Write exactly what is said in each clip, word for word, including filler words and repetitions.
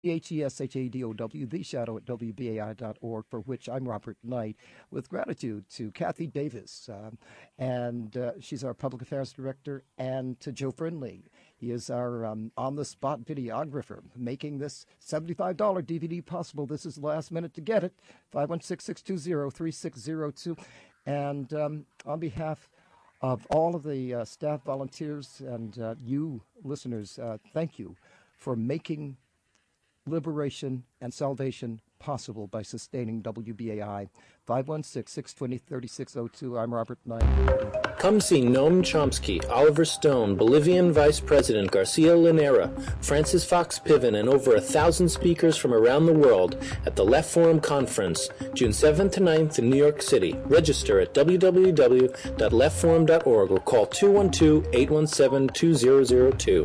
H E S H A D O W, The Shadow at W B A I dot org, for which I'm Robert Knight, with gratitude to Kathy Davis, um, and uh, she's our Public Affairs Director, and to Joe Friendly. He is our um, on-the-spot videographer, making this seventy-five dollars D V D possible. This is the last minute to get it, five one six, six two zero, three six zero two. And um, on behalf of all of the uh, staff, volunteers, and uh, you listeners, uh, thank you for making liberation and salvation possible by sustaining W B A I. five one six, six two zero, three six zero two. I'm Robert Knight. Come see Noam Chomsky, Oliver Stone, Bolivian Vice President Garcia Linera, Francis Fox Piven, and over a thousand speakers from around the world at the Left Forum Conference, June seventh to ninth in New York City. Register at w w w dot left forum dot org or call two one two, eight one seven, two zero zero two.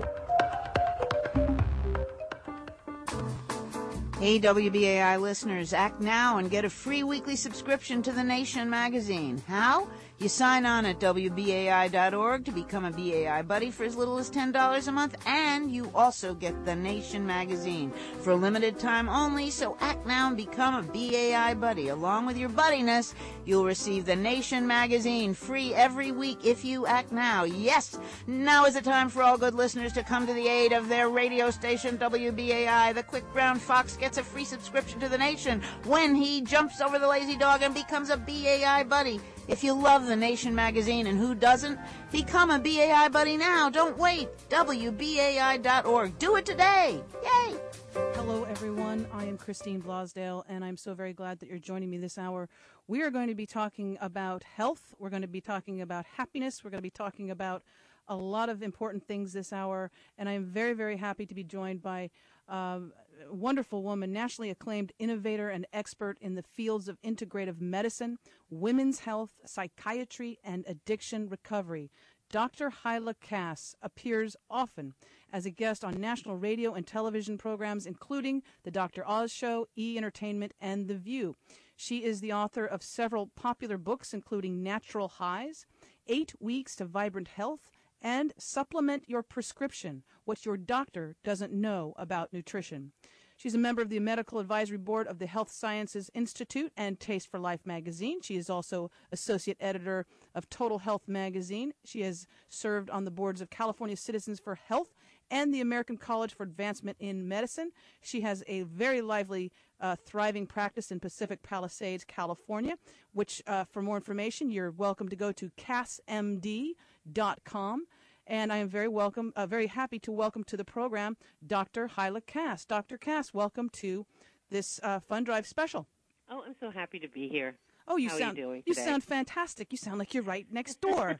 Hey, W B A I listeners, act now and get a free weekly subscription to The Nation magazine. How? You sign on at W B A I dot org to become a B A I buddy for as little as ten dollars a month, and you also get The Nation magazine for a limited time only, so act now and become a B A I buddy. Along with your buddiness, you'll receive The Nation magazine free every week if you act now. Yes, now is the time for all good listeners to come to the aid of their radio station, W B A I. The quick brown fox gets a free subscription to The Nation when he jumps over the lazy dog and becomes a B A I buddy. If you love The Nation magazine, and who doesn't, become a B A I buddy now. Don't wait. W B A I dot org. Do it today. Yay! Hello, everyone. I am Christine Blosdale, and I'm so very glad that you're joining me this hour. We are going to be talking about health. We're going to be talking about happiness. We're going to be talking about a lot of important things this hour, and I'm very, very happy to be joined by uh, a wonderful woman, nationally acclaimed innovator and expert in the fields of integrative medicine, women's health, psychiatry, and addiction recovery. Doctor Hyla Cass appears often as a guest on national radio and television programs, including The Doctor Oz Show, E! Entertainment, and The View. She is the author of several popular books, including Natural Highs, Eight Weeks to Vibrant Health, and Supplement Your Prescription, What Your Doctor Doesn't Know About Nutrition. She's a member of the Medical Advisory Board of the Health Sciences Institute and Taste for Life magazine. She is also associate editor of Total Health magazine. She has served on the boards of California Citizens for Health and the American College for Advancement in Medicine. She has a very lively, uh, thriving practice in Pacific Palisades, California, which, uh, for more information, you're welcome to go to cass m d dot com. And I am very welcome, uh, very happy to welcome to the program Doctor Hyla Cass. Doctor Cass, welcome to this uh, Fund Drive special. Oh, I'm so happy to be here. Oh, you How sound are you doing you today? sound fantastic. You sound like you're right next door.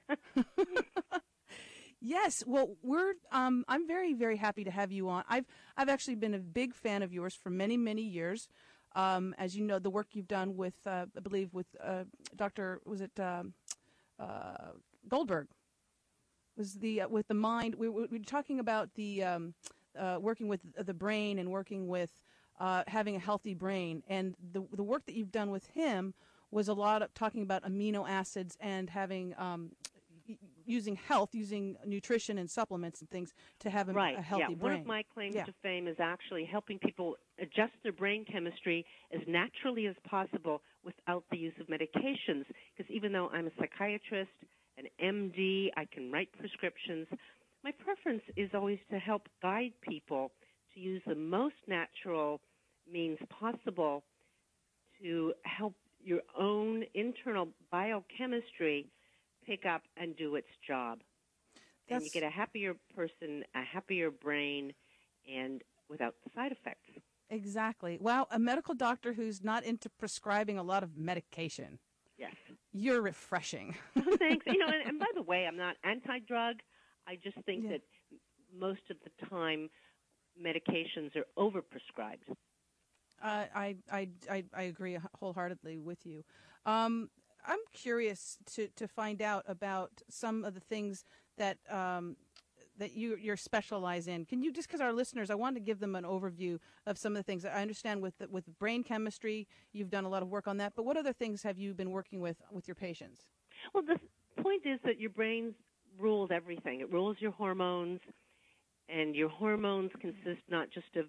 Yes, well, we're um, I'm very very happy to have you on. I've I've actually been a big fan of yours for many many years. Um, as you know, the work you've done with uh, I believe with uh, Doctor was it um, uh, Goldberg. Was the uh, with the mind? We, we, we were talking about the um, uh, working with the brain and working with uh, having a healthy brain, and the the work that you've done with him was a lot of talking about amino acids and having um, using health, using nutrition and supplements and things to have a, right. a healthy yeah. brain. One of my claims yeah. to fame is actually helping people adjust their brain chemistry as naturally as possible without the use of medications. Because even though I'm a psychiatrist, an M D, I can write prescriptions, my preference is always to help guide people to use the most natural means possible to help your own internal biochemistry pick up and do its job. That's... And you get a happier person, a happier brain, and without the side effects. Exactly. Well, a medical doctor who's not into prescribing a lot of medication. Yes. You're refreshing. Thanks. You know, and, and by the way, I'm not anti-drug. I just think yeah. that most of the time medications are overprescribed. Uh, I, I, I, I agree wholeheartedly with you. Um, I'm curious to, to find out about some of the things that um, that you you're specialize in. Can you, just because our listeners, I wanted to give them an overview of some of the things. I understand with with brain chemistry, you've done a lot of work on that. But what other things have you been working with with your patients? Well, the point is that your brain rules everything. It rules your hormones, and your hormones consist not just of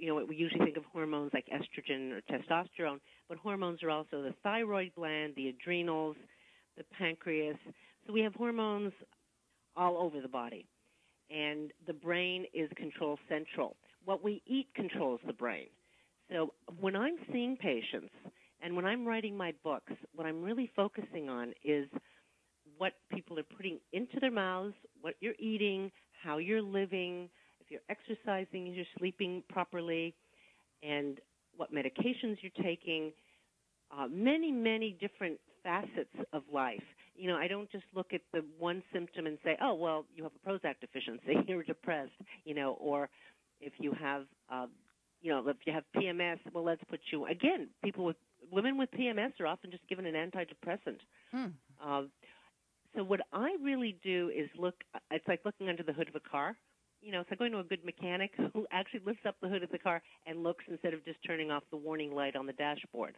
you know, we usually think of hormones like estrogen or testosterone, but hormones are also the thyroid gland, the adrenals, the pancreas. So we have hormones all over the body. And the brain is control central. What we eat controls the brain. So when I'm seeing patients and when I'm writing my books, what I'm really focusing on is what people are putting into their mouths, what you're eating, how you're living, if you're exercising, if you're sleeping properly, and what medications you're taking, uh, many, many different facets of life. You know, I don't just look at the one symptom and say, oh, well, you have a Prozac deficiency, you're depressed, you know, or if you have, uh, you know, if you have P M S, well, let's put you, again, people with, women with P M S are often just given an antidepressant. Hmm. Uh, so what I really do is look, it's like looking under the hood of a car. You know, it's like going to a good mechanic who actually lifts up the hood of the car and looks instead of just turning off the warning light on the dashboard.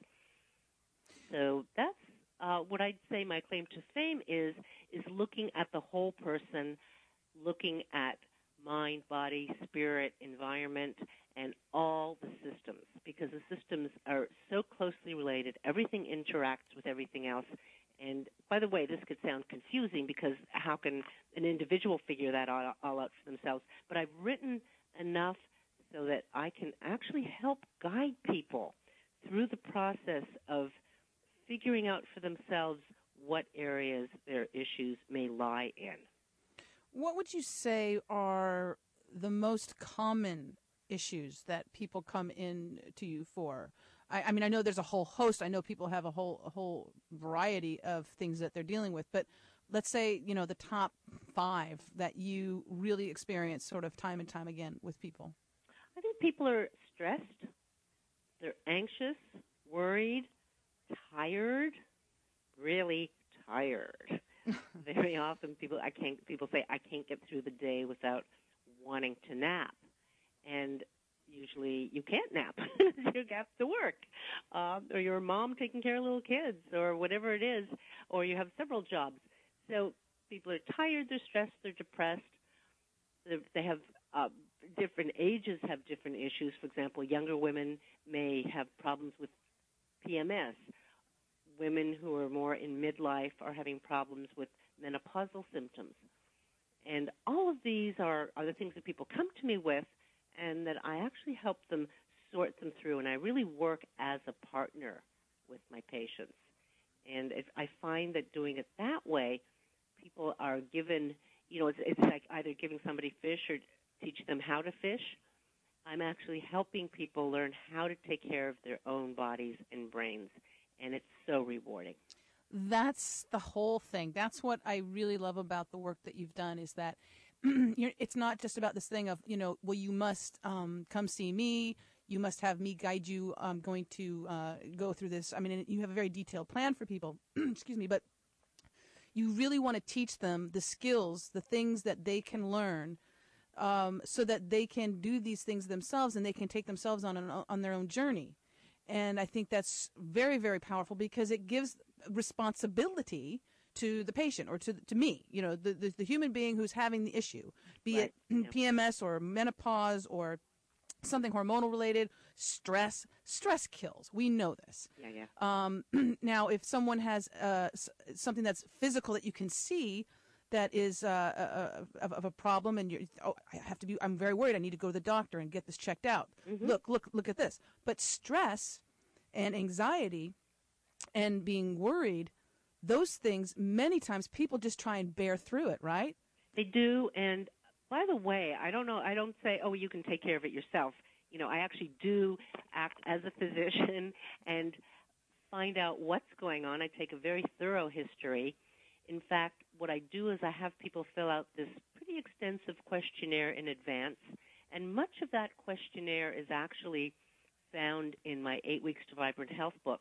So that's uh, what I'd say my claim to fame is, is looking at the whole person, looking at mind, body, spirit, environment, and all the systems, because the systems are so closely related. Everything interacts with everything else. And by the way, this could sound confusing because how can an individual figure that all, all out for themselves? But I've written enough so that I can actually help guide people through the process of figuring out for themselves what areas their issues may lie in. What would you say are the most common issues that people come in to you for? I, I mean, I know there's a whole host. I know people have a whole a whole variety of things that they're dealing with. But let's say, you know, the top five that you really experience sort of time and time again with people. I think people are stressed. They're anxious, worried, tired, really tired. Very often people I can't people say I can't get through the day without wanting to nap. And usually you can't nap. You have to work. Um, or you're a mom taking care of little kids or whatever it is, or you have several jobs. So people are tired, they're stressed, they're depressed. They're, they have uh, different ages have different issues. For example, younger women may have problems with P M S. Women who are more in midlife are having problems with menopausal symptoms. And all of these are, are the things that people come to me with and that I actually help them sort them through. And I really work as a partner with my patients. And if I find that doing it that way, people are given, you know, it's, it's like either giving somebody fish or teach them how to fish. I'm actually helping people learn how to take care of their own bodies and brains. And it's so rewarding. That's the whole thing. That's what I really love about the work that you've done is that you're, it's not just about this thing of, you know, well, you must um, come see me. You must have me guide you. I'm going to uh, go through this. I mean, you have a very detailed plan for people. Excuse me. But you really want to teach them the skills, the things that they can learn um, so that they can do these things themselves and they can take themselves on, an, on their own journey. And I think that's very, very powerful because it gives responsibility to the patient or to to me, you know, the, the, the human being who's having the issue, be right. it yeah. P M S or menopause or something hormonal related, stress. Stress kills. We know this. Yeah, yeah. Um, now, if someone has uh, something that's physical that you can see that is uh, a, a, of a problem and you're, oh, I have to be, I'm very worried. I need to go to the doctor and get this checked out. Mm-hmm. Look, look, look at this. But stress and anxiety and being worried, those things, many times people just try and bear through it, right? They do. And by the way, I don't know, I don't say, oh, you can take care of it yourself. You know, I actually do act as a physician and find out what's going on. I take a very thorough history. In fact, what I do is I have people fill out this pretty extensive questionnaire in advance, and much of that questionnaire is actually found in my Eight Weeks to Vibrant Health book,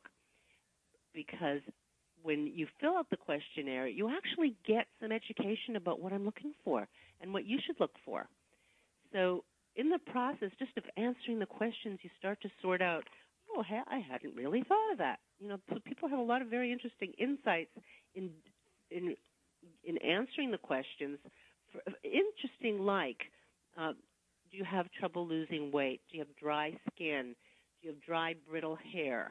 because when you fill out the questionnaire, you actually get some education about what I'm looking for and what you should look for. So in the process, just of answering the questions, you start to sort out, oh, I hadn't really thought of that. You know, so people have a lot of very interesting insights in in in answering the questions. For, interesting, like uh, Do you have trouble losing weight? Do you have dry skin? Do you have dry, brittle hair?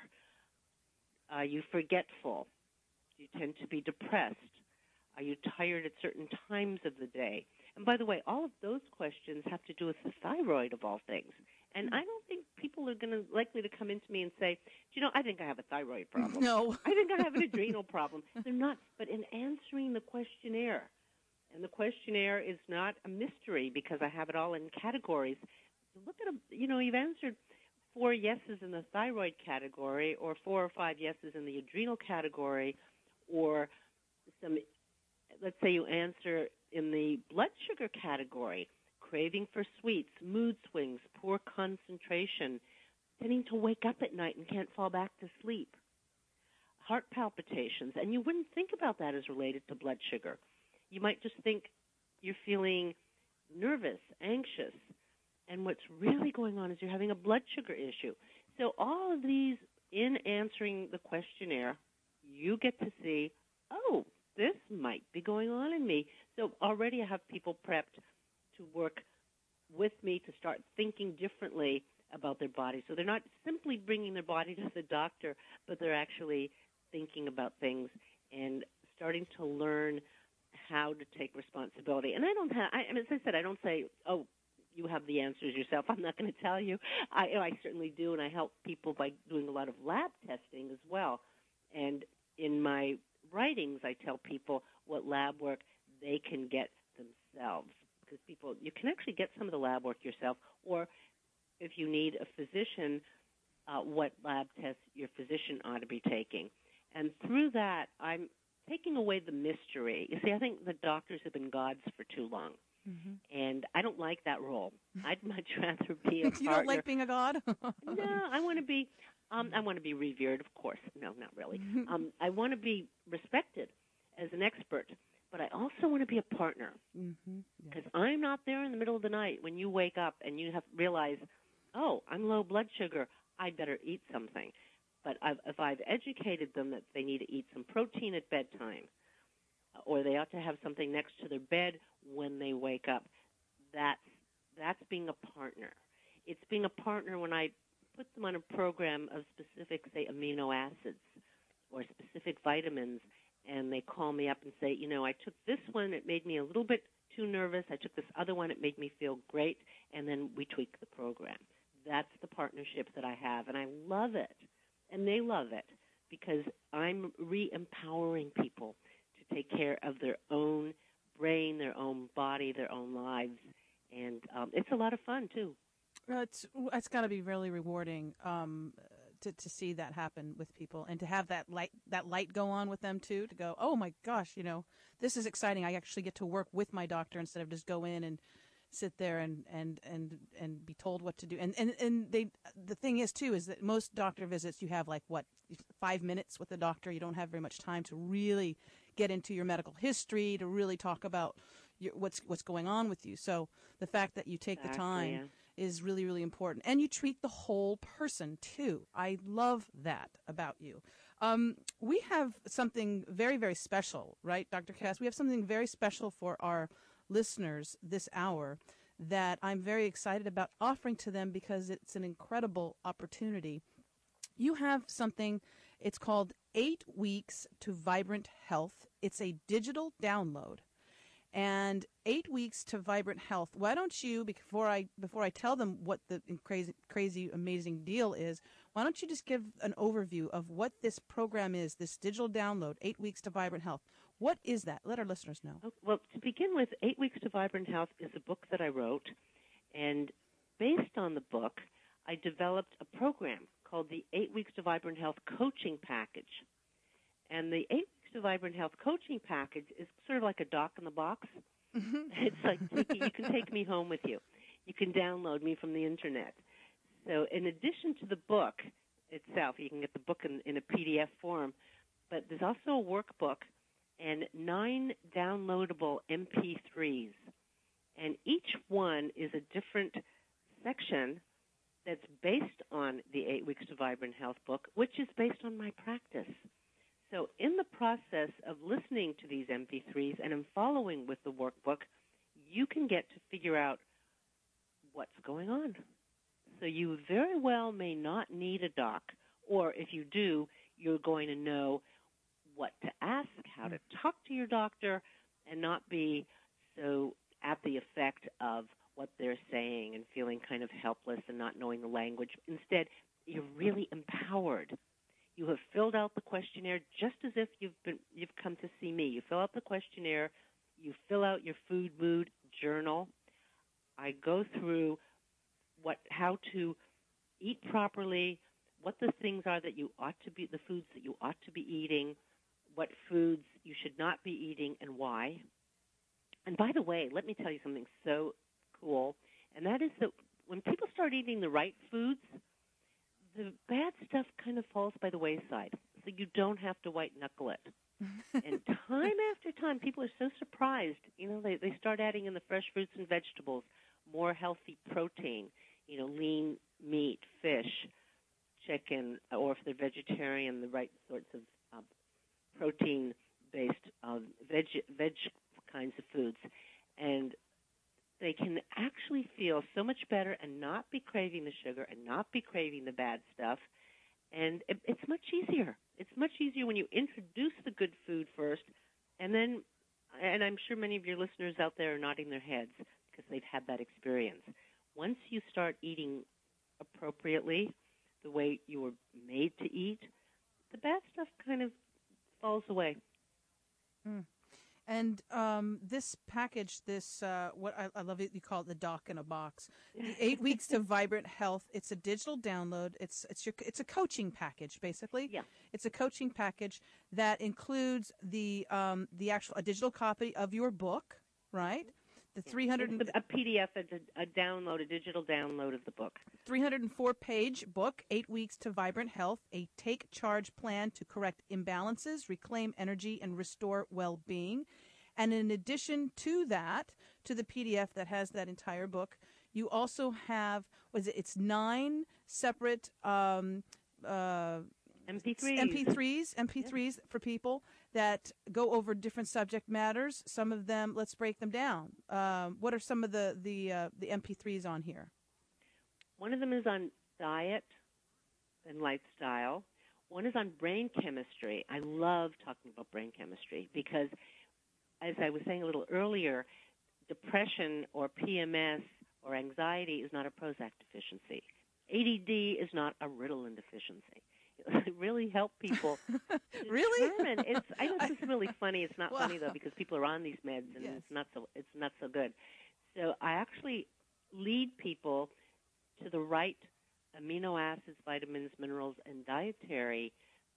Are you forgetful? Do you tend to be depressed? Are you tired at certain times of the day? And by the way, all of those questions have to do with the thyroid of all things. And I don't think people are going to likely to come into me and say, do you know, I think I have a thyroid problem. No. I think I have an adrenal problem. They're not. But in answering the questionnaire, and the questionnaire is not a mystery because I have it all in categories. Look at, a, you know, you've answered four yeses in the thyroid category or four or five yeses in the adrenal category, or some, let's say you answer in the blood sugar category, craving for sweets, mood swings, poor concentration, tending to wake up at night and can't fall back to sleep, heart palpitations, and you wouldn't think about that as related to blood sugar. You might just think you're feeling nervous, anxious, and what's really going on is you're having a blood sugar issue. So all of these, in answering the questionnaire, you get to see, oh, this might be going on in me. So already I have people prepped to work with me to start thinking differently about their body. So they're not simply bringing their body to the doctor, but they're actually thinking about things and starting to learn how to take responsibility. And I don't have, I, as I said, I don't say, oh, you have the answers yourself. I'm not going to tell you. I, I certainly do, and I help people by doing a lot of lab testing as well. And in my writings, I tell people what lab work they can get themselves, because people, you can actually get some of the lab work yourself, or if you need a physician, uh, what lab tests your physician ought to be taking. And through that, I'm taking away the mystery. You see, I think the doctors have been gods for too long. Mm-hmm. And I don't like that role. I'd much rather be a partner. You don't like being a god? No, I want to be. Um, I want to be revered, of course. No, not really. Um, I want to be respected as an expert, but I also want to be a partner, because mm-hmm. yeah. I'm not there in the middle of the night when you wake up and you have realize, oh, I'm low blood sugar. I better eat something. But I've, if I've educated them that they need to eat some protein at bedtime, or they ought to have something next to their bed when they wake up, that's, that's being a partner. It's being a partner when I put them on a program of specific, say, amino acids or specific vitamins, and they call me up and say, you know, I took this one, it made me a little bit too nervous. I took this other one, it made me feel great, and then we tweak the program. That's the partnership that I have, and I love it. And they love it because I'm re-empowering people to take care of their own brain, their own body, their own lives. And um, it's a lot of fun, too. Uh, it's it's got to be really rewarding um, to to see that happen with people, and to have that light that light go on with them too. To go, oh my gosh, you know, this is exciting. I actually get to work with my doctor instead of just go in and sit there and, and, and, and be told what to do. And, and and they the thing is too is that most doctor visits you have like what five minutes with the doctor. You don't have very much time to really get into your medical history, to really talk about your, what's what's going on with you. So the fact that you take exactly, the time. Yeah. is really, really important. And you treat the whole person, too. I love that about you. Um, we have something very, very special, right, Doctor Cass? We have something very special for our listeners this hour that I'm very excited about offering to them because it's an incredible opportunity. You have something, it's called Eight Weeks to Vibrant Health. It's a digital download. And eight weeks to vibrant health. Why don't you, before I before I tell them what the crazy, crazy, amazing deal is, why don't you just give an overview of what this program is, this digital download, Eight Weeks to Vibrant Health. What is that? Let our listeners know. Well, to begin with, Eight Weeks to Vibrant Health is a book that I wrote, and based on the book, I developed a program called the Eight Weeks to Vibrant Health Coaching Package. And the Eight Weeks to Vibrant Health Coaching Package is sort of like a doc in the box. Mm-hmm. It's like you can take me home with you. You can download me from the internet. So in addition to the book itself, you can get the book in, in a P D F form, but there's also a workbook and nine downloadable M P threes. And each one is a different section that's based on the Eight Weeks to Vibrant Health book, which is based on my practice. So in the process of listening to these M P threes and in following with the workbook, you can get to figure out what's going on. So you very well may not need a doc, or if you do, you're going to know what to ask, how to talk to your doctor, and not be so at the effect of what they're saying and feeling kind of helpless and not knowing the language. Instead, you're really empowered. You have filled out the questionnaire just as if you've been you've come to see me. You fill out the questionnaire, you fill out your food mood journal. I go through what how to eat properly, what the things are that you ought to be the foods that you ought to be eating, what foods you should not be eating and why. And by the way, let me tell you something so cool, and that is that when people start eating the right foods, the bad stuff kind of falls by the wayside, so you don't have to white-knuckle it. And time after time, people are so surprised. You know, they, they start adding in the fresh fruits and vegetables, more healthy protein, you know, lean meat, fish, chicken, or if they're vegetarian, the right sorts of uh, protein-based uh, veg, veg kinds of foods. And they can actually feel so much better and not be craving the sugar and not be craving the bad stuff. And it, it's much easier. It's much easier when you introduce the good food first, and then, and I'm sure many of your listeners out there are nodding their heads because they've had that experience. Once you start eating appropriately, the way you were made to eat, the bad stuff kind of falls away. Mm. And um, this package, this uh, what I, I love it, you call it the doc in a box. The eight weeks to vibrant health. It's a digital download. It's it's your it's a coaching package basically. Yeah. It's a coaching package that includes the um, the actual a digital copy of your book, right? The three hundred It's a, a P D F, a, a download, a digital download of the book. three hundred four page book, Eight Weeks to Vibrant Health, a take charge plan to correct imbalances, reclaim energy, and restore well-being. And in addition to that, to the P D F that has that entire book, you also have, what is it, it's nine separate um, uh, M P threes. M P threes, M P threes yeah. for people that go over different subject matters. Some of them, let's break them down. Um, what are some of the the, uh, the M P threes on here? One of them is on diet and lifestyle. One is on brain chemistry. I love talking about brain chemistry because, as I was saying a little earlier, depression or P M S or anxiety is not a Prozac deficiency. A D D is not a Ritalin deficiency. It really help people. Really? Determine. It's, I know this is really funny. It's not wow. funny though because people are on these meds and yes. it's not so it's not so good. So I actually lead people to the right amino acids, vitamins, minerals, and dietary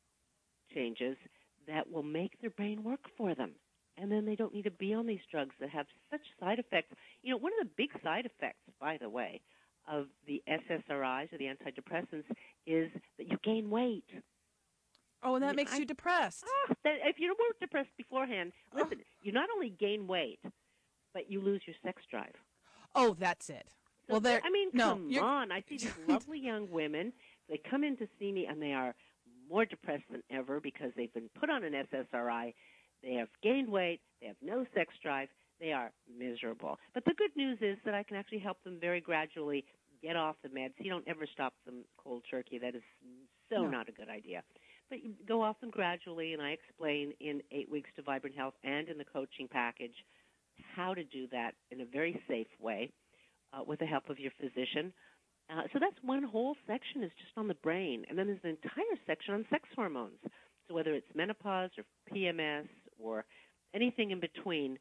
changes that will make their brain work for them. And then they don't need to be on these drugs that have such side effects. You know, one of the big side effects, by the way, of the S S R Is or the antidepressants is that you gain weight. Oh, and that I mean, makes I, you depressed. Ah, that, if you weren't depressed beforehand, listen, oh. you not only gain weight, but you lose your sex drive. Oh, that's it. So, well, there. I mean, no, come you're... on. I see these lovely young women. They come in to see me, and they are more depressed than ever because they've been put on an S S R I. They have gained weight. They have no sex drive. They are miserable. But the good news is that I can actually help them very gradually get off the meds. You don't ever stop them cold turkey. That is so no. not a good idea. But you go off them gradually, and I explain in Eight Weeks to Vibrant Health and in the coaching package how to do that in a very safe way uh, with the help of your physician. Uh, so that's one whole section is just on the brain. And then there's an entire section on sex hormones. So whether it's menopause or P M S or anything in between,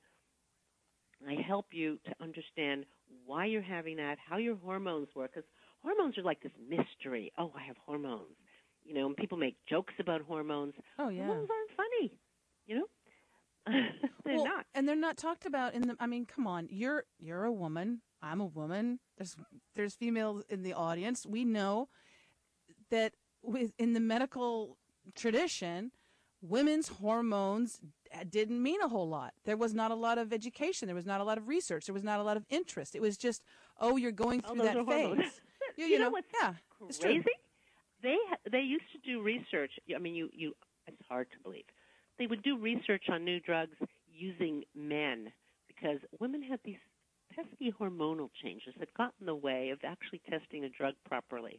I help you to understand why you're having that, how your hormones work, because hormones are like this mystery. Oh, I have hormones. You know, and people make jokes about hormones. Oh, yeah. Hormones aren't funny, you know? they're well, not. And they're not talked about in the, I mean, come on, you're you're a woman, I'm a woman, there's there's females in the audience. We know that with in the medical tradition, women's hormones didn't mean a whole lot. There was not a lot of education. There was not a lot of research. There was not a lot of interest. It was just, oh, you're going through oh, that phase. you, you, you know, know what's yeah, it's crazy? true. They they used to do research. I mean, you, you it's hard to believe. They would do research on new drugs using men because women had these pesky hormonal changes that got in the way of actually testing a drug properly.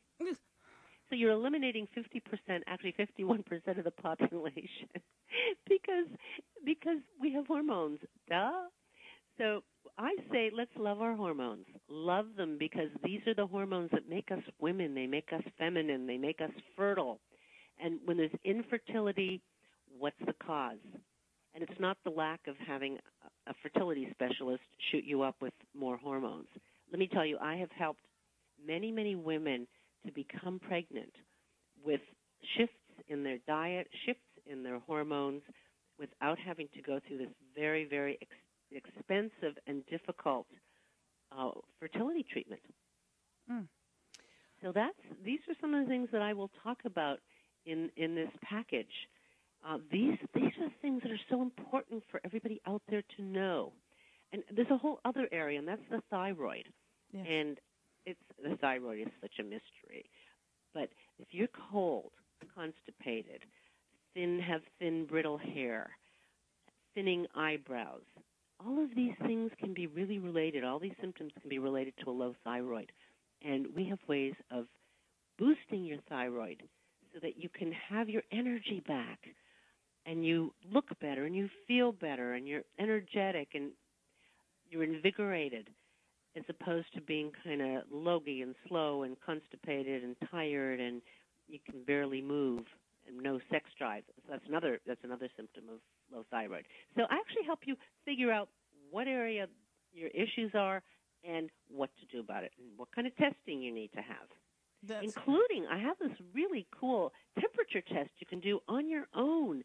So you're eliminating fifty percent, actually fifty-one percent of the population because because we have hormones. Duh. So I say let's love our hormones. Love them because these are the hormones that make us women. They make us feminine. They make us fertile. And when there's infertility, what's the cause? And it's not the lack of having a fertility specialist shoot you up with more hormones. Let me tell you, I have helped many, many women to become pregnant with shifts in their diet, shifts in their hormones, without having to go through this very, very ex- expensive and difficult uh, fertility treatment. Mm. So that's these are some of the things that I will talk about in, in this package. Uh, these these are things that are so important for everybody out there to know. And there's a whole other area, and that's the thyroid. Yes. And it's the thyroid is such a mystery. But if you're cold, constipated, thin, have thin, brittle hair, thinning eyebrows, all of these things can be really related. All these symptoms can be related to a low thyroid. And we have ways of boosting your thyroid so that you can have your energy back and you look better and you feel better and you're energetic and you're invigorated, as opposed to being kind of logy and slow and constipated and tired and you can barely move and no sex drive. So that's another that's another symptom of low thyroid. So I actually help you figure out what area your issues are and what to do about it and what kind of testing you need to have. That's Including, I have this really cool temperature test you can do on your own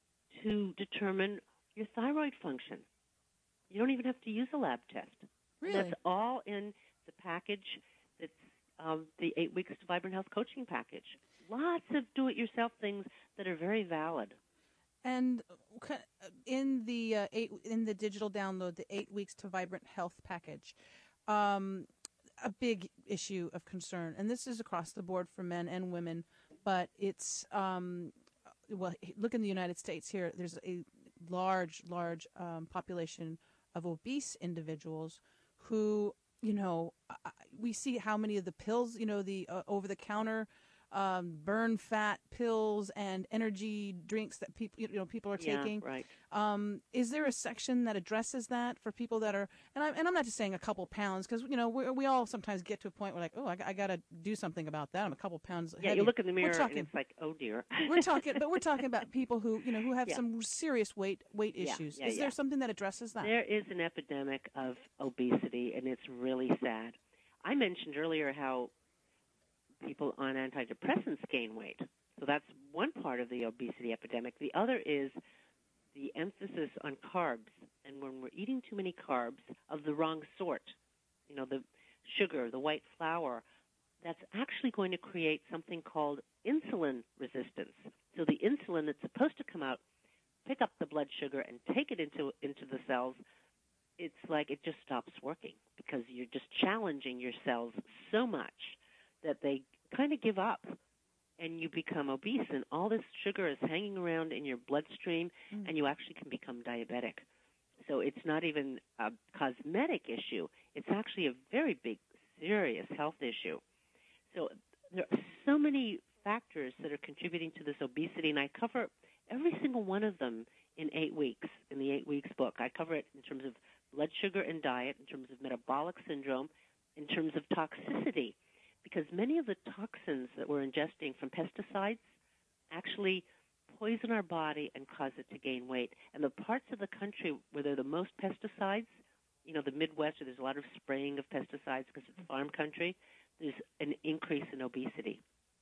to determine your thyroid function. You don't even have to use a lab test. Really? That's all in the package that's um, the Eight Weeks to Vibrant Health coaching package. Lots of do-it-yourself things that are very valid. And in the uh, eight in the digital download, the Eight Weeks to Vibrant Health package, um, a big issue of concern, and this is across the board for men and women, but it's um, well, look in the United States here. There's a large, large um, population of obese individuals who, you know, we see how many of the pills, you know, the uh, over-the-counter um, burn fat pills and energy drinks that people, you know, people are yeah, taking. Right. Um, is there a section that addresses that for people that are, and I'm, and I'm not just saying a couple pounds, because, you know, we we all sometimes get to a point where like, oh, I, I got to do something about that. I'm a couple pounds Yeah, heavy. you look in the mirror talking, and it's like, oh dear. we're talking, but we're talking about people who, you know, who have yeah. some serious weight weight yeah, issues. Yeah, is yeah. there something that addresses that? There is an epidemic of obesity, and it's really sad. I mentioned earlier how people on antidepressants gain weight. So that's one part of the obesity epidemic. The other is the emphasis on carbs. And when we're eating too many carbs of the wrong sort, you know, the sugar, the white flour, that's actually going to create something called insulin resistance. So the insulin that's supposed to come out, pick up the blood sugar and take it into into the cells, it's like it just stops working because you're just challenging your cells so much that they kind of give up and you become obese, and all this sugar is hanging around in your bloodstream, mm. and you actually can become diabetic. So it's not even a cosmetic issue. It's actually a very big, serious health issue. So there are so many factors that are contributing to this obesity, and I cover every single one of them in eight weeks, in the Eight Weeks book. I cover it in terms of blood sugar and diet, in terms of metabolic syndrome, in terms of toxicity, because many of the toxins that we're ingesting from pesticides actually poison our body and cause it to gain weight. And the parts of the country where there are the most pesticides, you know, the Midwest, where there's a lot of spraying of pesticides because it's farm country, there's an increase in obesity.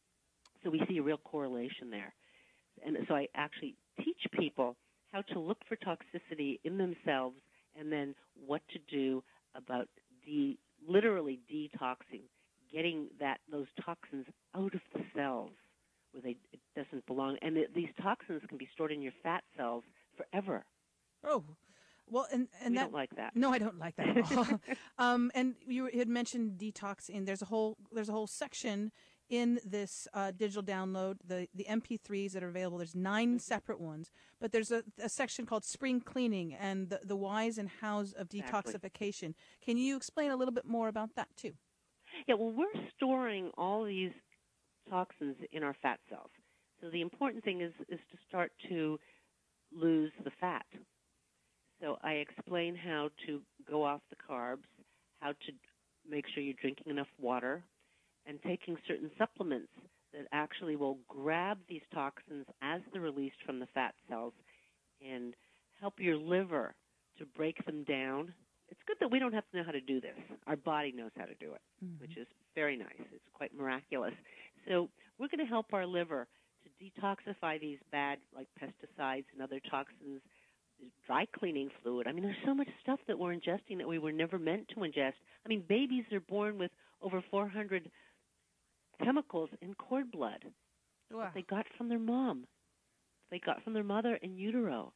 So we see a real correlation there. And so I actually teach people how to look for toxicity in themselves and then what to do about de- literally detoxing, getting that those toxins out of the cells where they, it doesn't belong. And it, these toxins can be stored in your fat cells forever. Oh, well, and, and we that, don't like that. No, I don't like that at all. um, and you had mentioned detoxing. There's a whole there's a whole section in this uh, digital download, the, the M P threes that are available. There's nine separate ones, but there's a, a section called Spring Cleaning and the, the whys and hows of detoxification. Exactly. Can you explain a little bit more about that, too? Yeah, well, we're storing all these toxins in our fat cells. So the important thing is, is to start to lose the fat. So I explain how to go off the carbs, how to make sure you're drinking enough water, and taking certain supplements that actually will grab these toxins as they're released from the fat cells and help your liver to break them down. It's good that we don't have to know how to do this. Our body knows how to do it, mm-hmm. which is very nice. It's quite miraculous. So we're going to help our liver to detoxify these bad, like pesticides and other toxins, dry cleaning fluid. I mean, there's so much stuff that we're ingesting that we were never meant to ingest. I mean, babies are born with over four hundred chemicals in cord blood wow. that they got from their mom. They got from their mother in utero.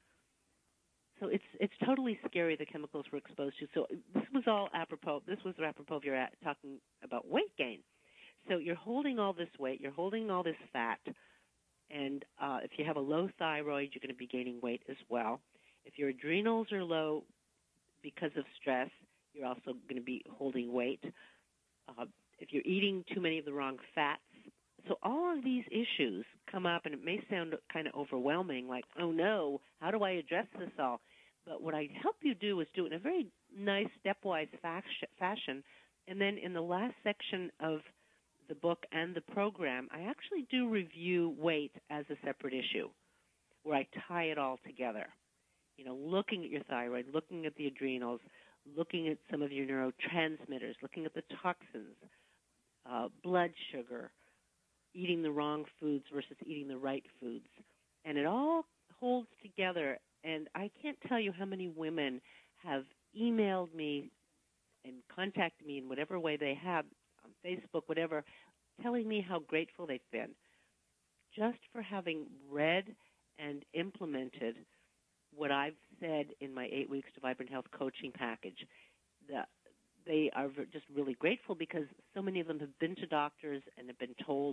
So it's it's totally scary, the chemicals we're exposed to. So this was all apropos. This was apropos of your at, talking about weight gain. So you're holding all this weight. You're holding all this fat. And uh, if you have a low thyroid, you're going to be gaining weight as well. If your adrenals are low because of stress, you're also going to be holding weight. Uh, if you're eating too many of the wrong fats. So all of these issues come up, and it may sound kind of overwhelming, like, oh, no, how do I address this all? But what I help you do is do it in a very nice stepwise fashion. And then in the last section of the book and the program, I actually do review weight as a separate issue, where I tie it all together. You know, looking at your thyroid, looking at the adrenals, looking at some of your neurotransmitters, looking at the toxins, uh, blood sugar, eating the wrong foods versus eating the right foods. And it all holds together. And I can't tell you how many women have emailed me and contacted me in whatever way they have, on Facebook, whatever, telling me how grateful they've been just for having read and implemented what I've said in my eight weeks to Vibrant Health coaching package. The, they are just really grateful because so many of them have been to doctors and have been told,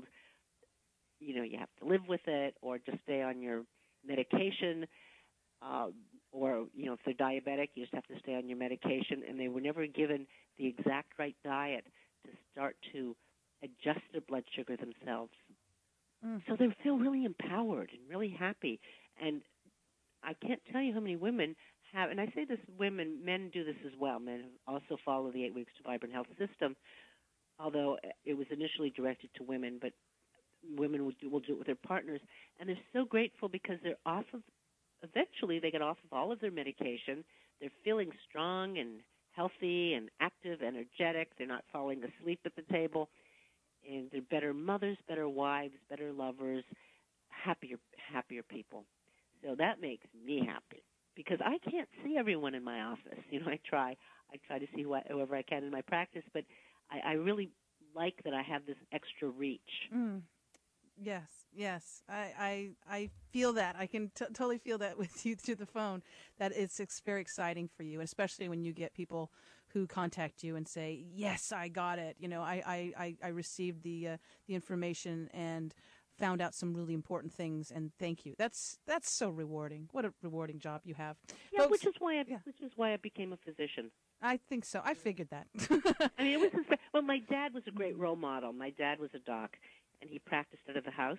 you know, you have to live with it or just stay on your medication, uh, or, you know, if they're diabetic, you just have to stay on your medication, and they were never given the exact right diet to start to adjust their blood sugar themselves. Mm. So they feel really empowered and really happy. And I can't tell you how many women have, and I say this women, men do this as well. Men also follow the eight weeks to Vibrant Health system, although it was initially directed to women, but women will do, will do it with their partners. And they're so grateful because they're off of, eventually they get off of all of their medication. They're feeling strong and healthy and active, energetic. They're not falling asleep at the table. And they're better mothers, better wives, better lovers, happier, happier people. So that makes me happy because I can't see everyone in my office. You know, I try. I try to see whoever I can in my practice, but I, I really like that I have this extra reach. Mm. Yes, yes. I, I I feel that. I can t- totally feel that with you through the phone, that it's, it's very exciting for you, especially when you get people who contact you and say, yes, I got it. You know, I, I, I, I received the uh, the information and found out some really important things, and thank you. That's that's so rewarding. What a rewarding job you have. Yeah, Folks, which is why I, yeah. which is why I became a physician. I think so. I figured that. I mean, it was his, well, my dad was a great role model. My dad was a doc, and he practiced out of the house,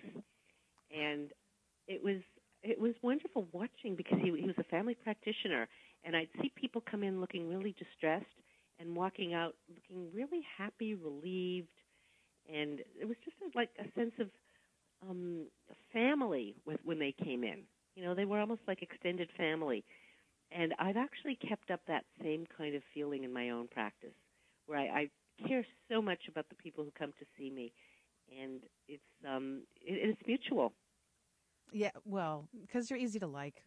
and it was it was wonderful watching because he he was a family practitioner, and I'd see people come in looking really distressed and walking out looking really happy, relieved, and it was just a, like a sense of um, family with, when they came in. You know, they were almost like extended family. And I've actually kept up that same kind of feeling in my own practice, where I, I care so much about the people who come to see me, and it's um, it, it's mutual. Yeah, well, because you're easy to like.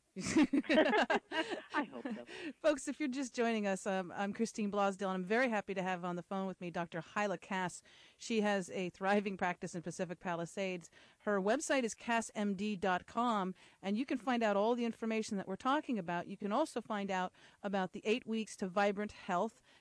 I hope so. Folks, if you're just joining us, um, I'm Christine Blosdale, and I'm very happy to have on the phone with me Doctor Hyla Cass. She has a thriving practice in Pacific Palisades. Her website is cass m d dot com, and you can find out all the information that we're talking about. You can also find out about the eight weeks to Vibrant Health.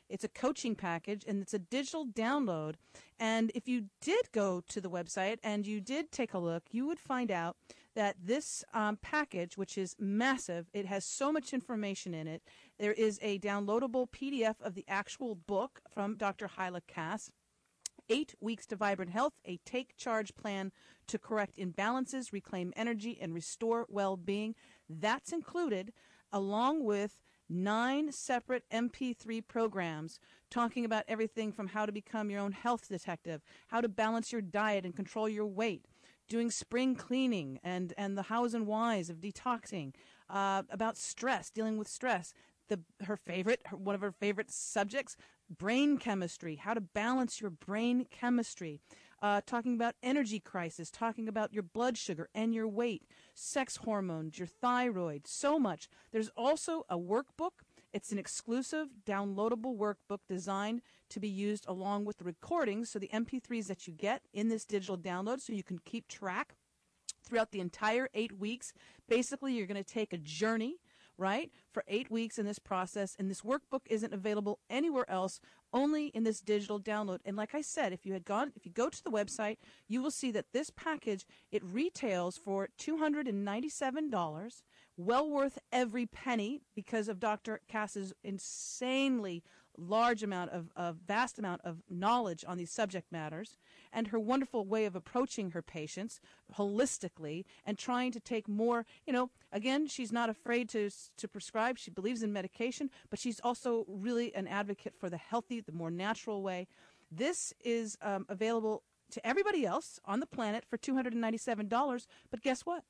It's a coaching package, and it's a digital download. And if you did go to the website and you did take a look, you would find out that this um, package, which is massive, it has so much information in it. There is a downloadable P D F of the actual book from Doctor Hyla Cass. Eight Weeks to Vibrant Health, a take charge plan to correct imbalances, reclaim energy, and restore well-being. That's included along with nine separate M P three programs talking about everything from how to become your own health detective, how to balance your diet and control your weight, doing spring cleaning and, and the hows and whys of detoxing, uh, about stress, dealing with stress. The, her favorite, her, one of her favorite subjects, brain chemistry, how to balance your brain chemistry, uh, talking about energy crisis, talking about your blood sugar and your weight, sex hormones, your thyroid, so much. There's also a workbook. It's an exclusive downloadable workbook designed to be used along with the recordings, so the M P threes that you get in this digital download, so you can keep track throughout the entire eight weeks. Basically, you're going to take a journey, right, for eight weeks in this process, and this workbook isn't available anywhere else, only in this digital download. And like I said, if you had gone, if you go to the website, you will see that this package, it retails for two hundred ninety-seven dollars, well worth every penny because of Doctor Cass's insanely large amount of, of vast amount of knowledge on these subject matters, and her wonderful way of approaching her patients holistically and trying to take more, you know, again, she's not afraid to to prescribe. She believes in medication, but she's also really an advocate for the healthy, the more natural way. This is um, available to everybody else on the planet for two hundred ninety-seven dollars, but guess what?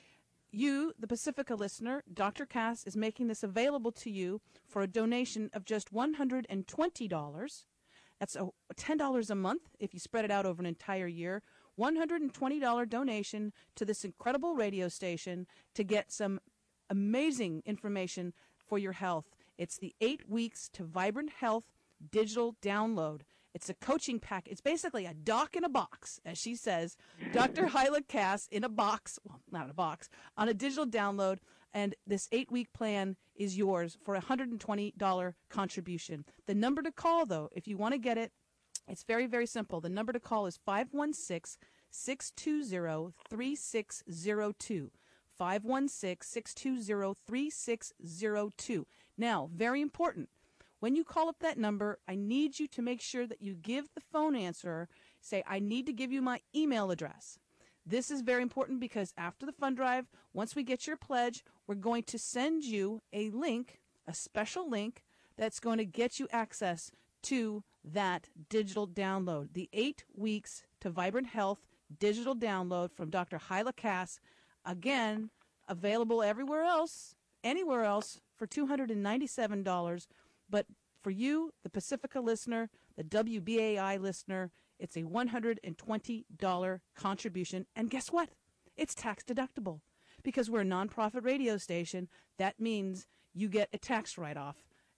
You, the Pacifica listener, Doctor Cass is making this available to you for a donation of just one hundred twenty dollars. That's a ten dollars a month if you spread it out over an entire year. one hundred twenty dollars donation to this incredible radio station to get some amazing information for your health. It's the Eight Weeks to Vibrant Health digital download. It's a coaching pack. It's basically a doc in a box, as she says. Doctor Hyla Cass in a box, well, not in a box, on a digital download. And this eight-week plan is yours for a one hundred twenty dollars contribution. The number to call, though, if you want to get it, it's very, very simple. The number to call is five one six, six two zero, three six zero two. five one six, six two zero, three six zero two. Now, very important. When you call up that number, I need you to make sure that you give the phone answerer, say, I need to give you my email address. This is very important because after the fund drive, once we get your pledge, we're going to send you a link, a special link, that's going to get you access to that digital download. The Eight Weeks to Vibrant Health digital download from Doctor Hyla Cass. Again, available everywhere else, anywhere else, for two hundred ninety-seven dollars. But for you, the Pacifica listener, the W B A I listener, it's a one hundred twenty dollars contribution. And guess what? It's tax deductible. Because we're a nonprofit radio station, that means you get a tax write-off.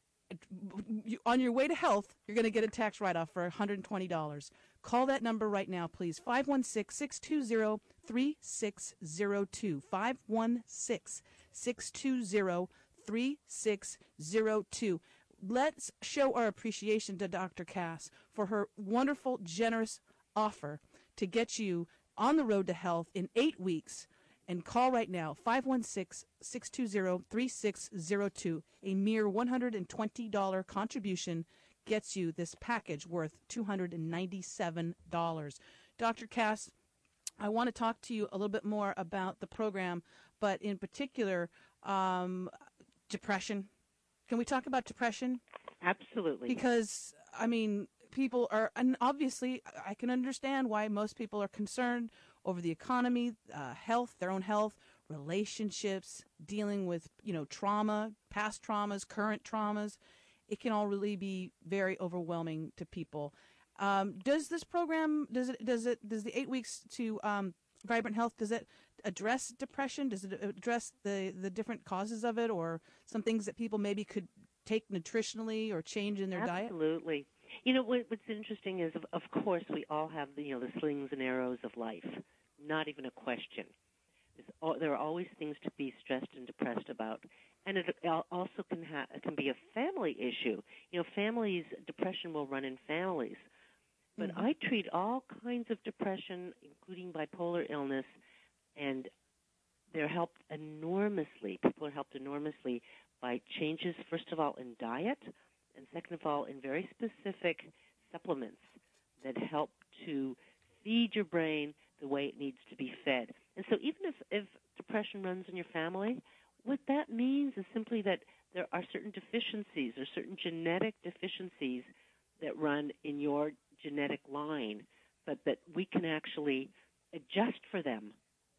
You, on your way to health, you're going to get a tax write-off for one hundred twenty dollars. Call that number right now, please. five one six, six two zero, three six zero two. five one six, six two zero, three six zero two. Let's show our appreciation to Doctor Cass for her wonderful, generous offer to get you on the road to health in eight weeks. And call right now, five one six, six two zero, three six zero two. A mere one hundred twenty dollars contribution gets you this package worth two hundred ninety-seven dollars. Doctor Cass, I want to talk to you a little bit more about the program, but in particular, um, depression. Can we talk about depression? Absolutely. Because, I mean, people are, and obviously I can understand why most people are concerned over the economy, uh, health, their own health, relationships, dealing with, you know, trauma, past traumas, current traumas. It can all really be very overwhelming to people. Um, does this program, does it, does it, does the eight weeks to um, Vibrant Health, does it address depression? Does it address the, the different causes of it, or some things that people maybe could take nutritionally or change in their Absolutely. diet? Absolutely. You know, what, what's interesting is, of, of course, we all have the, you know, the slings and arrows of life. Not even a question. All, there are always things to be stressed and depressed about. And it also can ha- it can be a family issue. You know, families, depression will run in families. But mm-hmm. I treat all kinds of depression, including bipolar illness, and they're helped enormously. People are helped enormously by changes, first of all, in diet, and second of all, in very specific supplements that help to feed your brain the way it needs to be fed. And so even if, if depression runs in your family, what that means is simply that there are certain deficiencies or certain genetic deficiencies that run in your genetic line, but that we can actually adjust for them.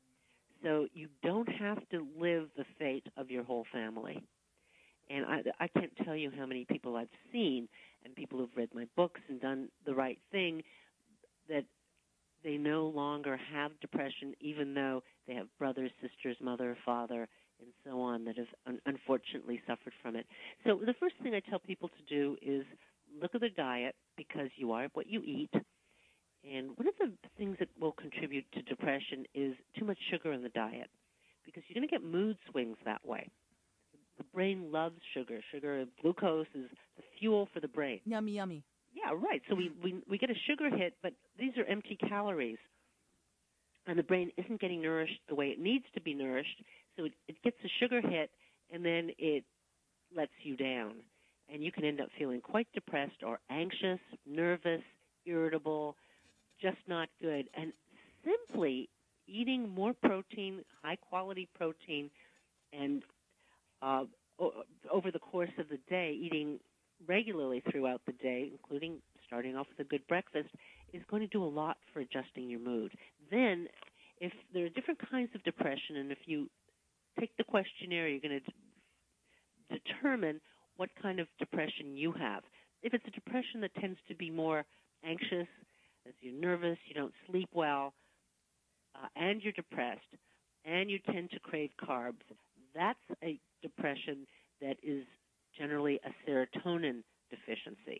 So you don't have to live the fate of your whole family. And I, I can't tell you how many people I've seen and people who've read my books and done the right thing that they no longer have depression, even though they have brothers, sisters, mother, father, and so on that have un- unfortunately suffered from it. So the first thing I tell people to do is look at their diet, because you are what you eat. And one of the things that will contribute to depression is too much sugar in the diet, because you're going to get mood swings that way. The brain loves sugar. Sugar, glucose is the fuel for the brain. Yummy, yummy. Yeah, right. So we, we, we get a sugar hit, but these are empty calories. And the brain isn't getting nourished the way it needs to be nourished, so it, it gets a sugar hit, and then it lets you down. And you can end up feeling quite depressed or anxious, nervous, irritable, just not good. And simply eating more protein, high-quality protein, and uh, o- over the course of the day, eating regularly throughout the day, including starting off with a good breakfast, is going to do a lot for adjusting your mood. Then, if there are different kinds of depression, and if you take the questionnaire, you're going to d- determine what kind of depression you have. If it's a depression that tends to be more anxious, as you're nervous, you don't sleep well, uh, and you're depressed, and you tend to crave carbs, that's a depression that is generally a serotonin deficiency.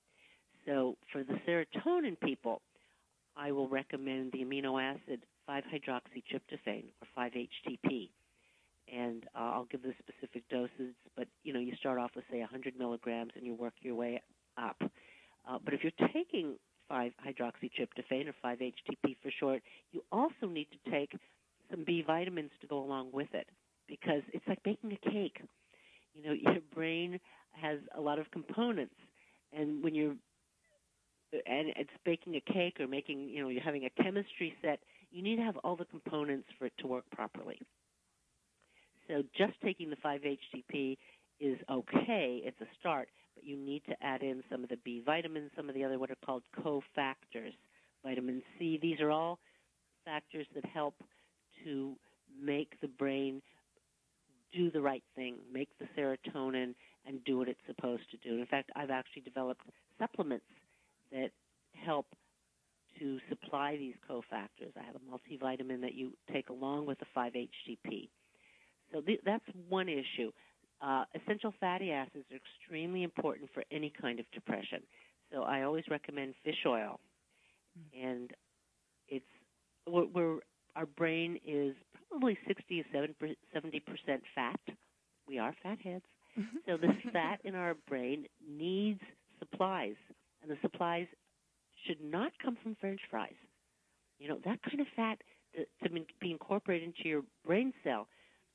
So for the serotonin people, I will recommend the amino acid five hydroxytryptophan, or five H T P. And uh, I'll give the specific doses, but, you know, you start off with, say, one hundred milligrams, and you work your way up. Uh, but if you're taking five hydroxytryptophan, or five H T P for short, you also need to take some B vitamins to go along with it, because it's like baking a cake. You know, your brain has a lot of components, and when you're and it's baking a cake or making, you know, you're having a chemistry set, you need to have all the components for it to work properly. So just taking the five H T P is okay. It's a start, but you need to add in some of the B vitamins, some of the other what are called cofactors, vitamin C. These are all factors that help to make the brain do the right thing, make the serotonin, and do what it's supposed to do. In fact, I've actually developed supplements that help to supply these cofactors. I have a multivitamin that you take along with the five H T P. So th- that's one issue. Uh, essential fatty acids are extremely important for any kind of depression. So I always recommend fish oil. Mm-hmm. And it's we're, we're, our brain is probably sixty to seventy percent fat. We are fat heads. Mm-hmm. So the fat in our brain needs supplies, and the supplies should not come from French fries. You know, that kind of fat to, to be incorporated into your brain cell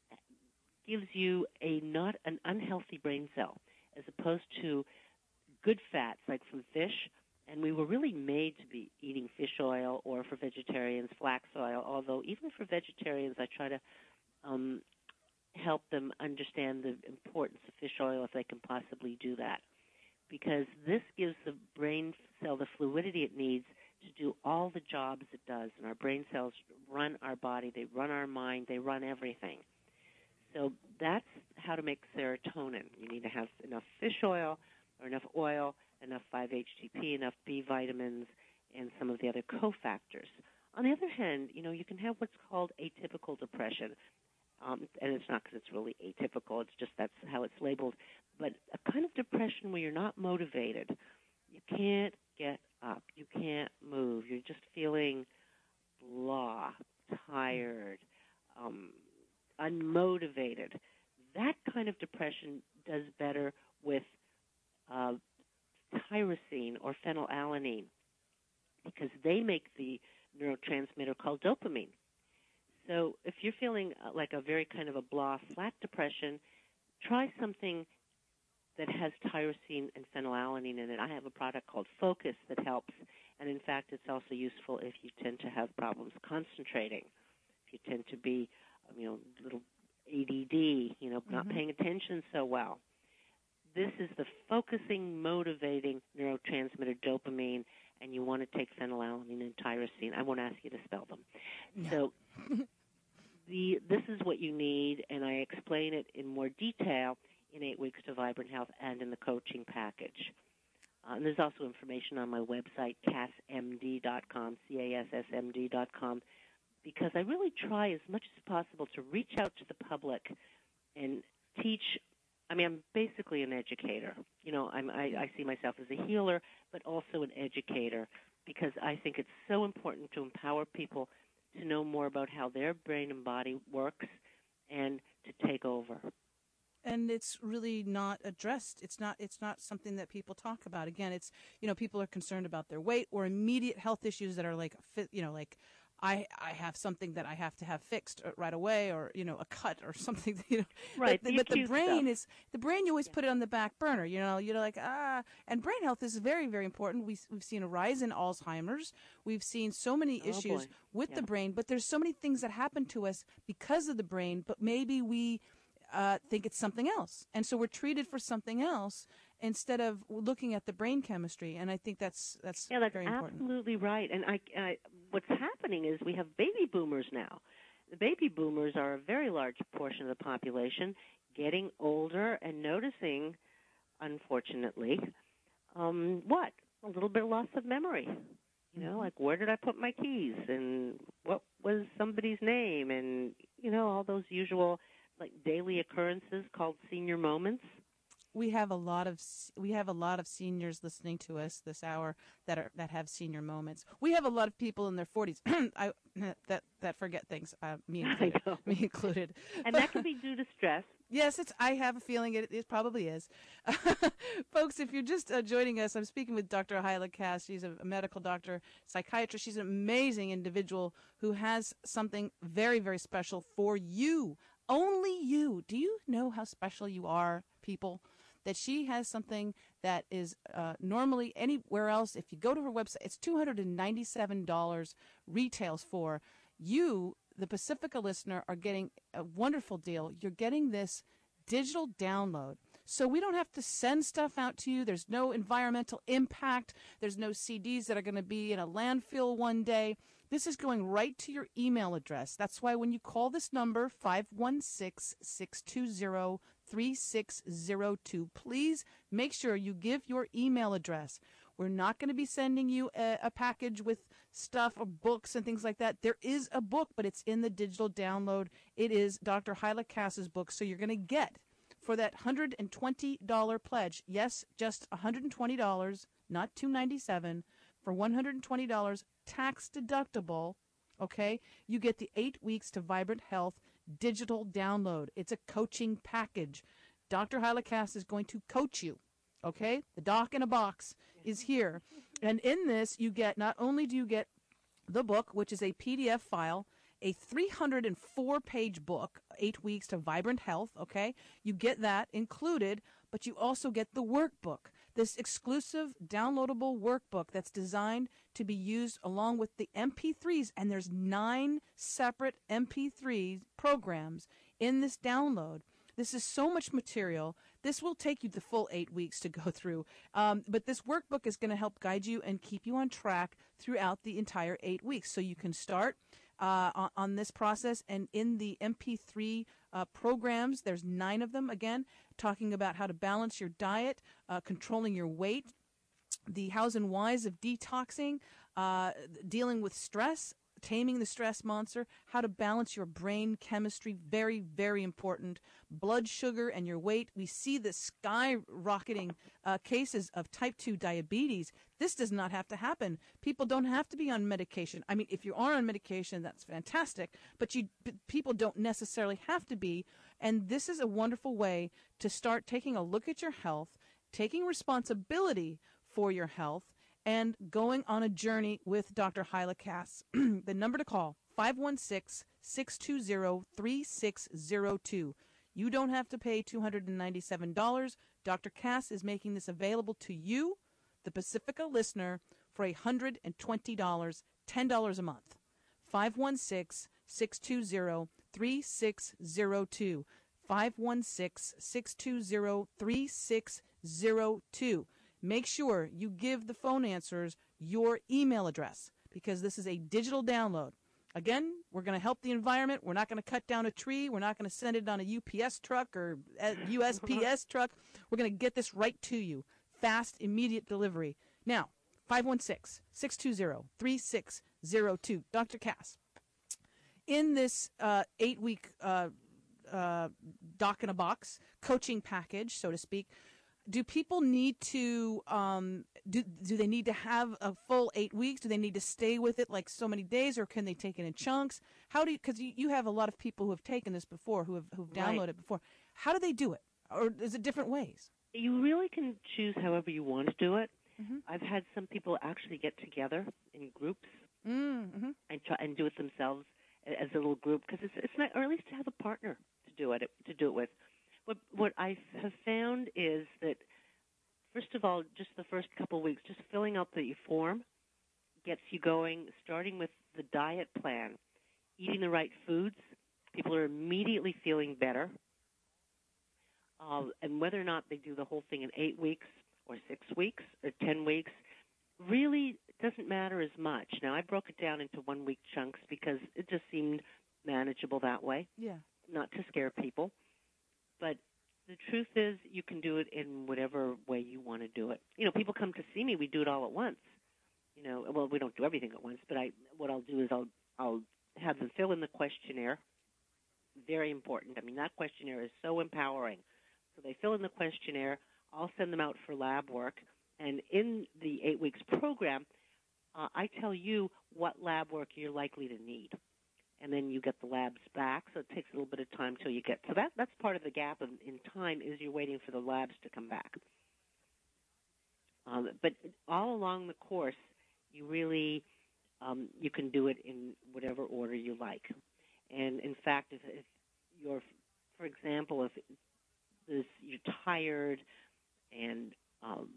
gives you a not an unhealthy brain cell, as opposed to good fats like from fish. And we were really made to be eating fish oil, or for vegetarians, flax oil, although even for vegetarians I try to um, help them understand the importance of fish oil if they can possibly do that, because this gives the brain cell the fluidity it needs to do all the jobs it does. And our brain cells run our body, they run our mind, they run everything. So that's how to make serotonin. You need to have enough fish oil, or enough oil, enough five H T P, enough B vitamins, and some of the other cofactors. On the other hand, you know, you can have what's called atypical depression. Um, and it's not because it's really atypical, it's just that's how it's labeled. But a kind of depression where you're not motivated. You can't get up. You can't move. You're just feeling blah, tired, um, unmotivated. that kind of depression does better with uh, tyrosine or phenylalanine because they make the neurotransmitter called dopamine. So if you're feeling like a very kind of a blah, flat depression, try something that has tyrosine and phenylalanine in it. I have a product called Focus that helps, and in fact, it's also useful if you tend to have problems concentrating, if you tend to be, you know, a little A D D, you know, not Mm-hmm. paying attention so well. This is the focusing, motivating neurotransmitter dopamine, and you want to take phenylalanine and tyrosine. I won't ask you to spell them. Yeah. So the this is what you need, and I explain it in more detail in Eight Weeks to Vibrant Health and in the coaching package. Uh, and there's also information on my website, cas m d dot com, C A S S M D dot com, because I really try as much as possible to reach out to the public and teach. I mean, I'm basically an educator. You know, I'm, I, I see myself as a healer, but also an educator, because I think it's so important to empower people to know more about how their brain and body works and to take over. And it's really not addressed. It's not it's not something that people talk about. Again, it's, you know, people are concerned about their weight or immediate health issues that are like, you know, like I I have something that I have to have fixed right away, or, you know, a cut or something, you know. Right. But, the but the acute brain stuff. is the brain you always put it on the back burner, you know. You're like, ah, and brain health is very, very important. We we've seen a rise in Alzheimer's. We've seen so many Oh, issues boy. with Yeah. the brain, but there's so many things that happen to us because of the brain, but maybe we uh, think it's something else. And so we're treated for something else instead of looking at the brain chemistry. And I think that's that's Yeah, that's very important. absolutely right. And I, I, what's happening is we have baby boomers now. The baby boomers are a very large portion of the population, getting older and noticing, unfortunately, um, what? A little bit of loss of memory. You know, like, where did I put my keys? And what was somebody's name? And, you know, all those usual, like, daily occurrences called senior moments. We have a lot of we have a lot of seniors listening to us this hour that are that have senior moments. We have a lot of people in their forties I that that forget things. Uh, me included. I know. Me included. And that can be due to stress. Yes, it's. I have a feeling it, it probably is. Folks, if you're just uh, joining us, I'm speaking with Doctor Hyla Cass. She's a, a medical doctor, psychiatrist. She's an amazing individual who has something very, very special for you. Only you. Do you know how special you are, people? That she has something that is uh, normally anywhere else. If you go to her website, it's two hundred ninety-seven dollars retails for. You, the Pacifica listener, are getting a wonderful deal. You're getting this digital download. So we don't have to send stuff out to you. There's no environmental impact. There's no C Ds that are going to be in a landfill one day. This is going right to your email address. That's why when you call this number, five one six, six two zero, three six zero two, please make sure you give your email address. We're not going to be sending you a, a package with stuff or books and things like that. There is a book, but it's in the digital download. It is Doctor Hyla Cass's book. So you're going to get, for that one hundred twenty dollars pledge, yes, just one hundred twenty dollars, not two hundred ninety-seven dollars, for one hundred twenty dollars, tax deductible, okay, you get the eight weeks to Vibrant Health digital download. It's a coaching package. Doctor Hyla Cass is going to coach you, okay? The doc in a box is here. And in this, you get, not only do you get the book, which is a P D F file, a three hundred four page book, Eight Weeks to Vibrant Health, okay? You get that included, but you also get the workbook, this exclusive downloadable workbook that's designed to be used along with the M P threes, and there's nine separate M P three programs in this download. This is so much material. This will take you the full eight weeks to go through. Um, but this workbook is going to help guide you and keep you on track throughout the entire eight weeks. So you can start uh, on, on this process. And in the M P three uh, programs, there's nine of them, again, talking about how to balance your diet, uh, controlling your weight, the hows and whys of detoxing, uh, dealing with stress, Taming the Stress Monster, how to balance your brain chemistry, very, very important. Blood sugar and your weight. We see the skyrocketing uh, cases of type two diabetes. This does not have to happen. People don't have to be on medication. I mean, if you are on medication, that's fantastic, but you p- people don't necessarily have to be. And this is a wonderful way to start taking a look at your health, taking responsibility for your health, and going on a journey with Doctor Hyla Cass. The number to call, five one six, six two zero, three six zero two. You don't have to pay two hundred ninety-seven dollars. Doctor Cass is making this available to you, the Pacifica listener, for one hundred twenty dollars, ten dollars a month. five one six, six two zero, three six zero two. five one six, six two zero, three six zero two. Make sure you give the phone answers your email address, because this is a digital download. Again, we're going to help the environment. We're not going to cut down a tree. We're not going to send it on a U P S truck or a U S P S truck. We're going to get this right to you. Fast, immediate delivery. Now, five one six, six two zero, three six zero two. Doctor Cass, in this uh, eight-week uh, uh, doc in a box coaching package, so to speak, do people need to um, do do they need to have a full eight weeks? Do they need to stay with it like so many days, or can they take it in chunks? How do you? Because you, you have a lot of people who have taken this before, who have who've downloaded Right. it before. How do they do it, or is it different ways? You really can choose however you want to do it. Mm-hmm. I've had some people actually get together in groups Mm-hmm. and try and do it themselves as a little group, because it's it's not, or at least to have a partner to do it to do it with. What what I have found is that, first of all, just the first couple of weeks, just filling out the form gets you going, starting with the diet plan, eating the right foods. People are immediately feeling better. Uh, and whether or not they do the whole thing in eight weeks or six weeks or ten weeks really doesn't matter as much. Now, I broke it down into one-week chunks because it just seemed manageable that way, Yeah. not to scare people. But the truth is, you can do it in whatever way you want to do it. You know, people come to see me, we do it all at once. You know, well, we don't do everything at once, but I, what I'll do is I'll, I'll have them fill in the questionnaire. Very important. I mean, that questionnaire is so empowering. So they fill in the questionnaire. I'll send them out for lab work. And in the eight weeks program, uh, I tell you what lab work you're likely to need. And then you get the labs back, so it takes a little bit of time till you get. So that that's part of the gap in, in time, is you're waiting for the labs to come back. Um, but all along the course, you really um, you can do it in whatever order you like. And in fact, if, if you're, for example, if this, you're tired and um,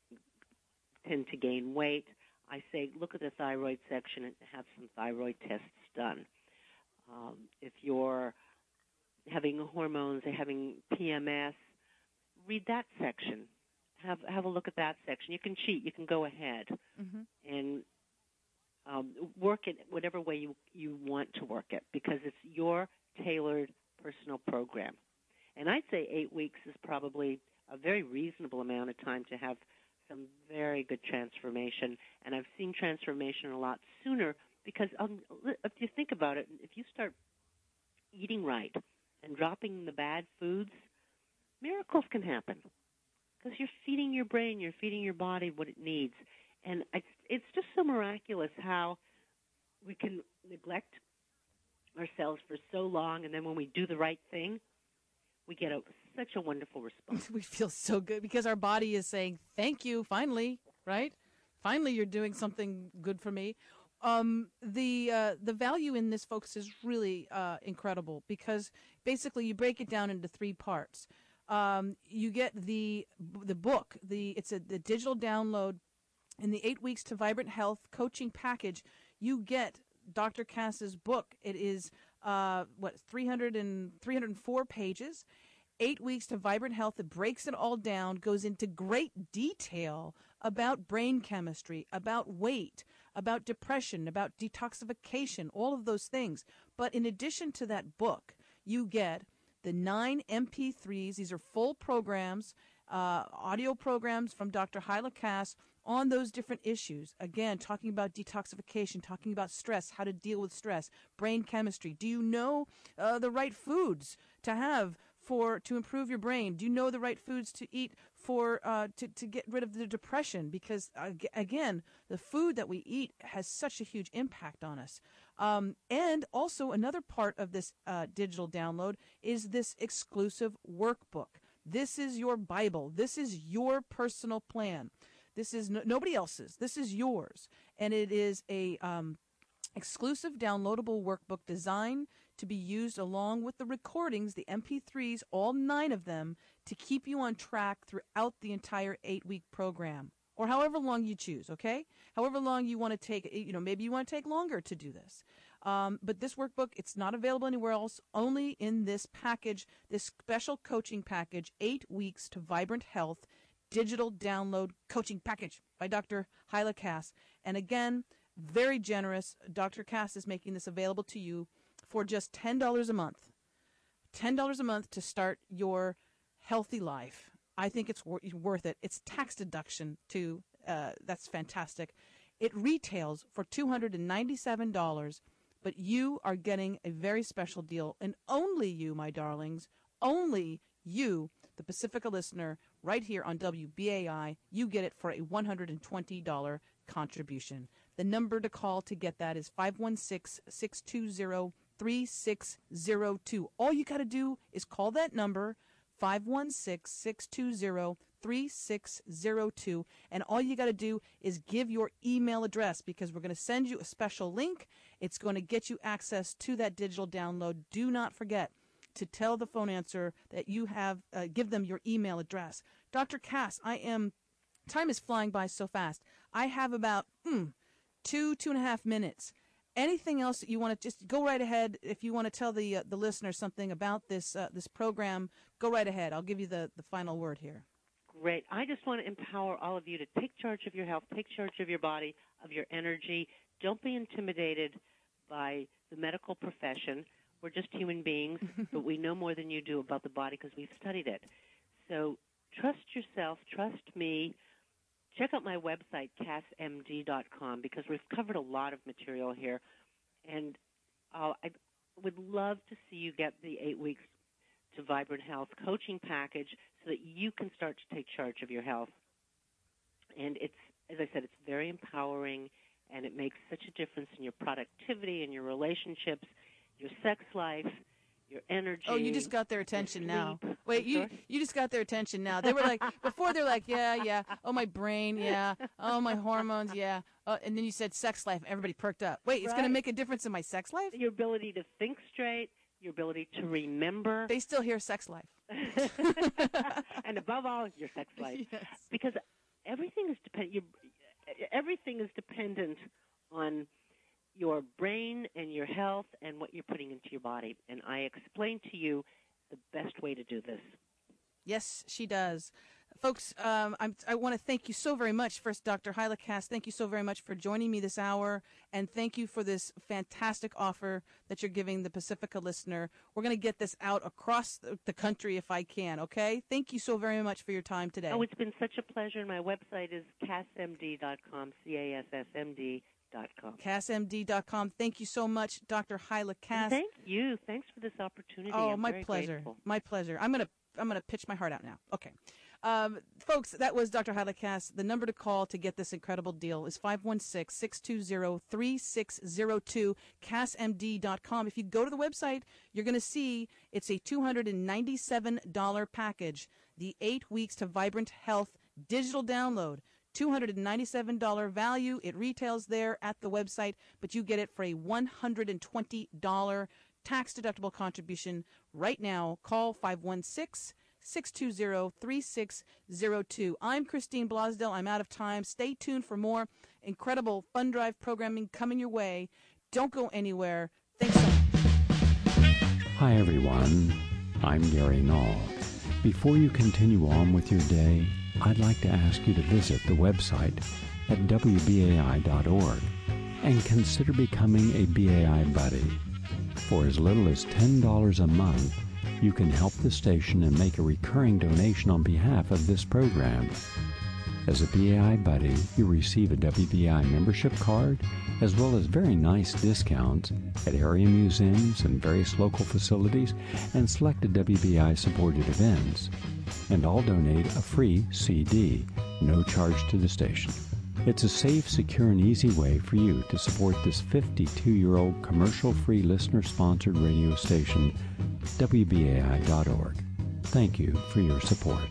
tend to gain weight, I say look at the thyroid section and have some thyroid tests done. Um, if you're having hormones or having P M S, read that section. Have have a look at that section. You can cheat. You can go ahead Mm-hmm. and um, work it whatever way you, you want to work it, because it's your tailored personal program. And I'd say eight weeks is probably a very reasonable amount of time to have some very good transformation. And I've seen transformation a lot sooner, because um, if you think about it, if you start eating right and dropping the bad foods, miracles can happen, because you're feeding your brain, you're feeding your body what it needs. And it's, it's just so miraculous how we can neglect ourselves for so long, and then when we do the right thing, we get a, such a wonderful response. We feel so good because our body is saying, thank you, finally, right? Finally, you're doing something good for me. Um, the uh, the value in this, folks, is really uh, incredible, because basically you break it down into three parts. Um, you get the the book, the it's a the digital download. In the eight weeks to Vibrant Health coaching package, you get Doctor Cass's book. It is uh, what three hundred and three hundred four pages. Eight weeks to Vibrant Health. It breaks it all down, goes into great detail about brain chemistry, about weight, about depression, about detoxification, all of those things. But in addition to that book, you get the nine M P threes. These are full programs, uh, audio programs from Doctor Hyla Cass on those different issues. Again, talking about detoxification, talking about stress, how to deal with stress, brain chemistry. Do you know uh, the right foods to have for to improve your brain? Do you know the right foods to eat for uh, to, to get rid of the depression? Because, uh, again, the food that we eat has such a huge impact on us. Um, and also another part of this uh, digital download is this exclusive workbook. This is your Bible. This is your personal plan. This is no, nobody else's. This is yours. And it is a um, exclusive downloadable workbook designed to be used along with the recordings, the M P threes, all nine of them, to keep you on track throughout the entire eight-week program, or however long you choose, okay? However long you want to take, you know, maybe you want to take longer to do this. Um, but this workbook, it's not available anywhere else, only in this package, this special coaching package, Eight Weeks to Vibrant Health, digital download coaching package by Doctor Hyla Cass. And again, very generous. Doctor Cass is making this available to you for just ten dollars a month. ten dollars a month to start your healthy life. I think it's wor- worth it. It's tax deduction too. Uh, that's fantastic. It retails for two hundred ninety-seven dollars, but you are getting a very special deal. And only you, my darlings, only you, the Pacifica listener, right here on W B A I, you get it for a one hundred twenty dollars contribution. The number to call to get that is five one six, six two zero, three six zero two. All you got to do is call that number, five one six, six two zero, three six zero two, and all you got to do is give your email address, because we're going to send you a special link. It's going to get you access to that digital download. Do not forget to tell the phone answer that you have, uh, give them your email address. Doctor Cass, I am, time is flying by so fast. I have about mm, two, two and a half minutes. Anything else that you want to just go right ahead? If you want to tell the uh, the listener something about this uh, this program, go right ahead. I'll give you the, the final word here. Great. I just want to empower all of you to take charge of your health, take charge of your body, of your energy. Don't be intimidated by the medical profession. We're just human beings, but we know more than you do about the body because we've studied it. So trust yourself, trust me. Check out my website, cass m d dot com, because we've covered a lot of material here. And uh, I would love to see you get the eight weeks to Vibrant Health coaching package so that you can start to take charge of your health. And it's, as I said, it's very empowering, and it makes such a difference in your productivity and your relationships, your sex life, your energy. Oh, you just got their attention now. Wait, I'm you sorry? you just got their attention now. They were like, before they're like, yeah, yeah. Oh, my brain, yeah. Oh, my hormones, yeah. Oh, and then you said sex life. Everybody perked up. Wait, it's going to Right. make a difference in my sex life? Your ability to think straight, your ability to remember, They still hear sex life. and above all, your sex life. Yes. Because everything is dependent. Everything is dependent on your brain and your health and what you're putting into your body. And I explained to you the best way to do this. Yes, she does. Folks, um, I'm, I want to thank you so very much. First, Doctor Hyla Cass, thank you so very much for joining me this hour, and thank you for this fantastic offer that you're giving the Pacifica listener. We're going to get this out across the, the country if I can, okay? Thank you so very much for your time today. Oh, it's been such a pleasure. And my website is cass m d dot com, C A S S M D dot com. cass m d dot com. Thank you so much, Doctor Hyla Cass. Thank you. Thanks for this opportunity. Oh, I'm my very pleasure. grateful. My pleasure. I'm gonna I'm gonna pitch my heart out now. Okay, um, folks, that was Doctor Hyla Cass. The number to call to get this incredible deal is five one six, six two zero, three six zero two, cass m d dot com. If you go to the website, you're gonna see it's a two hundred ninety-seven dollars package, the eight weeks to Vibrant Health digital download. two hundred ninety-seven dollars value. It retails there at the website, but you get it for a one hundred twenty dollars tax-deductible contribution right now. Call five one six, six two zero, three six zero two. I'm Christine Blosdell. I'm out of time. Stay tuned for more incredible Fun Drive programming coming your way. Don't go anywhere. Thanks so much. Hi, everyone. I'm Gary Null. Before you continue on with your day, I'd like to ask you to visit the website at w b a i dot org and consider becoming a B A I buddy. For as little as ten dollars a month, you can help the station and make a recurring donation on behalf of this program. As a B A I buddy, you receive a W B A I membership card, as well as very nice discounts at area museums and various local facilities and selected W B A I-supported events. And I'll donate a free C D, no charge to the station. It's a safe, secure, and easy way for you to support this fifty-two-year-old commercial-free listener-sponsored radio station, W B A I dot org. Thank you for your support.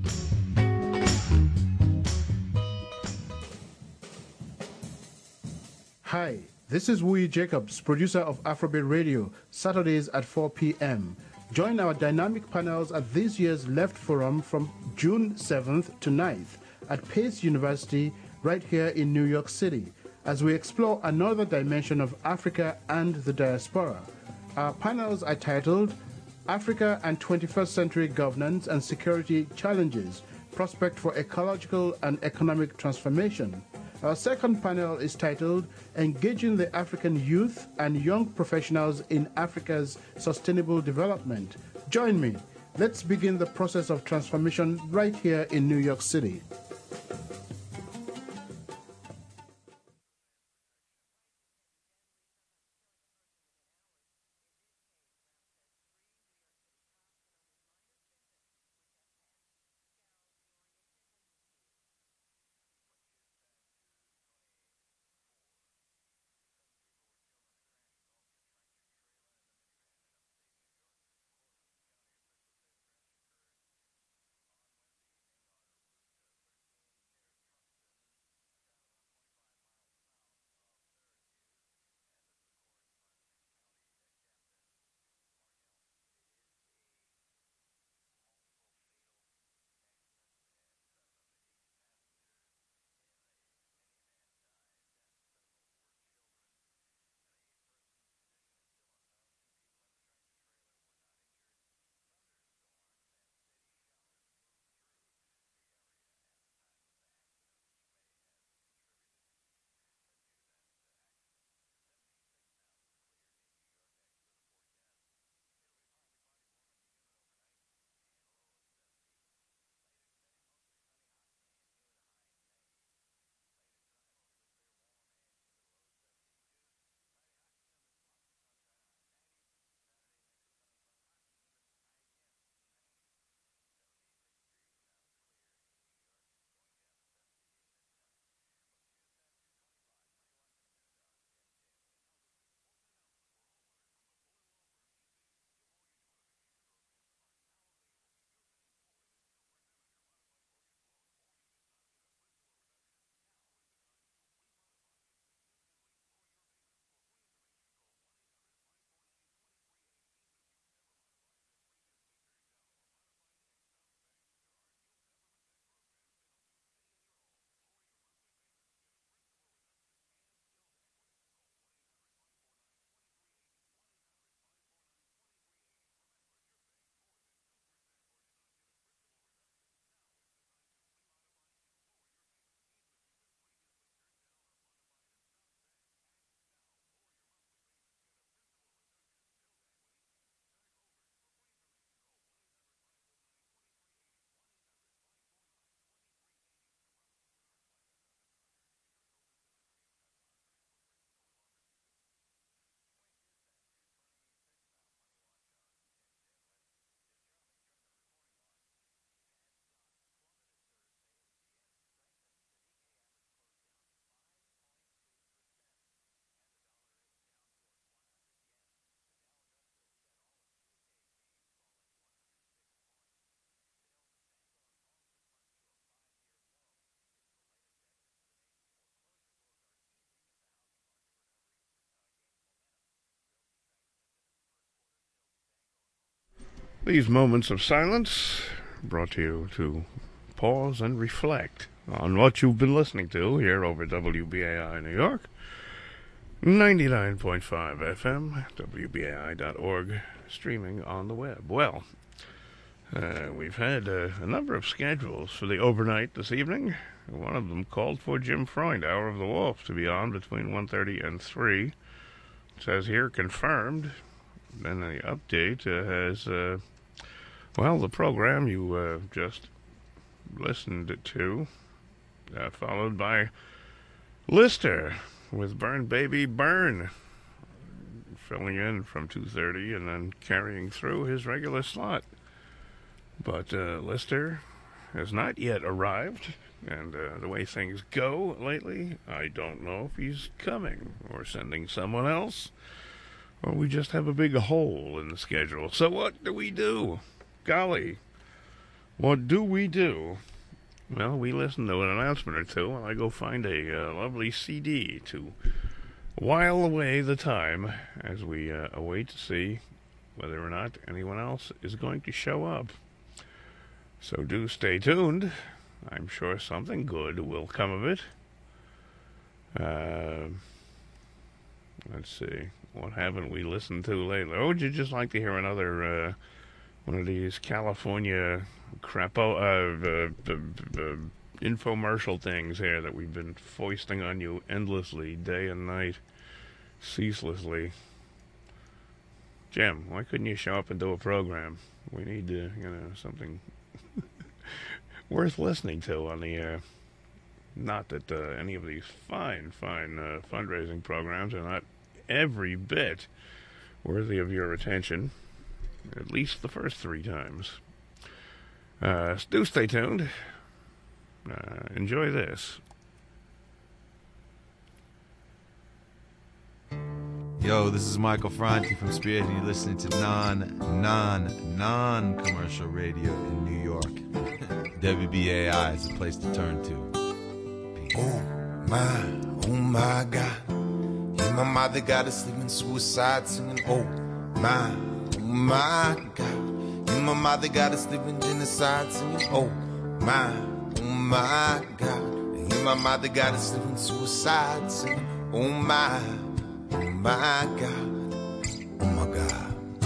Hi, this is Wuyi Jacobs, producer of Afrobeat Radio, Saturdays at four p.m. Join our dynamic panels at this year's Left Forum from June seventh to ninth at Pace University, right here in New York City, as we explore another dimension of Africa and the diaspora. Our panels are titled Africa and twenty-first Century Governance and Security Challenges, Prospect for Ecological and Economic Transformation. Our second panel is titled Engaging the African Youth and Young Professionals in Africa's Sustainable Development. Join me. Let's begin the process of transformation right here in New York City. These moments of silence brought to you to pause and reflect on what you've been listening to here over W B A I New York, ninety-nine point five F M, W B A I dot org, streaming on the web. Well, uh, we've had uh, a number of schedules for the overnight this evening. One of them called for Jim Freund, Hour of the Wolf, to be on between one thirty and three. It says here, confirmed. Then the update uh, has, uh, well, the program you uh, just listened to uh, followed by Lister with Burn Baby Burn, filling in from two thirty and then carrying through his regular slot. But uh, Lister has not yet arrived, and uh, the way things go lately, I don't know if he's coming or sending someone else, or we just have a big hole in the schedule. So what do we do? Golly, what do we do? Well, we listen to an announcement or two, and I go find a uh, lovely C D to while away the time as we uh, await to see whether or not anyone else is going to show up. So do stay tuned. I'm sure something good will come of it. Uh, let's see. What haven't we listened to lately? Oh, would you just like to hear another uh, one of these California crapo uh, uh, uh, uh, infomercial things here that we've been foisting on you endlessly, day and night, ceaselessly? Jim, why couldn't you show up and do a program? We need to, you know, something worth listening to on the air. Not that uh, any of these fine, fine uh, fundraising programs are not every bit worthy of your attention, at least the first three times. Uh, do stay tuned. Uh, enjoy this. Yo, this is Michael Franti from Spirit, and you're listening to non, non, non-commercial radio in New York. W B A I is the place to turn to. Peace. Oh my, oh my God. Yeah, my mother got us living suicide singing. Oh my, oh my God. Yeah, my mother got us living genocide singing. Oh my, oh my God. Yeah, my mother got us living suicide singing. Oh my, oh my God. Oh my God.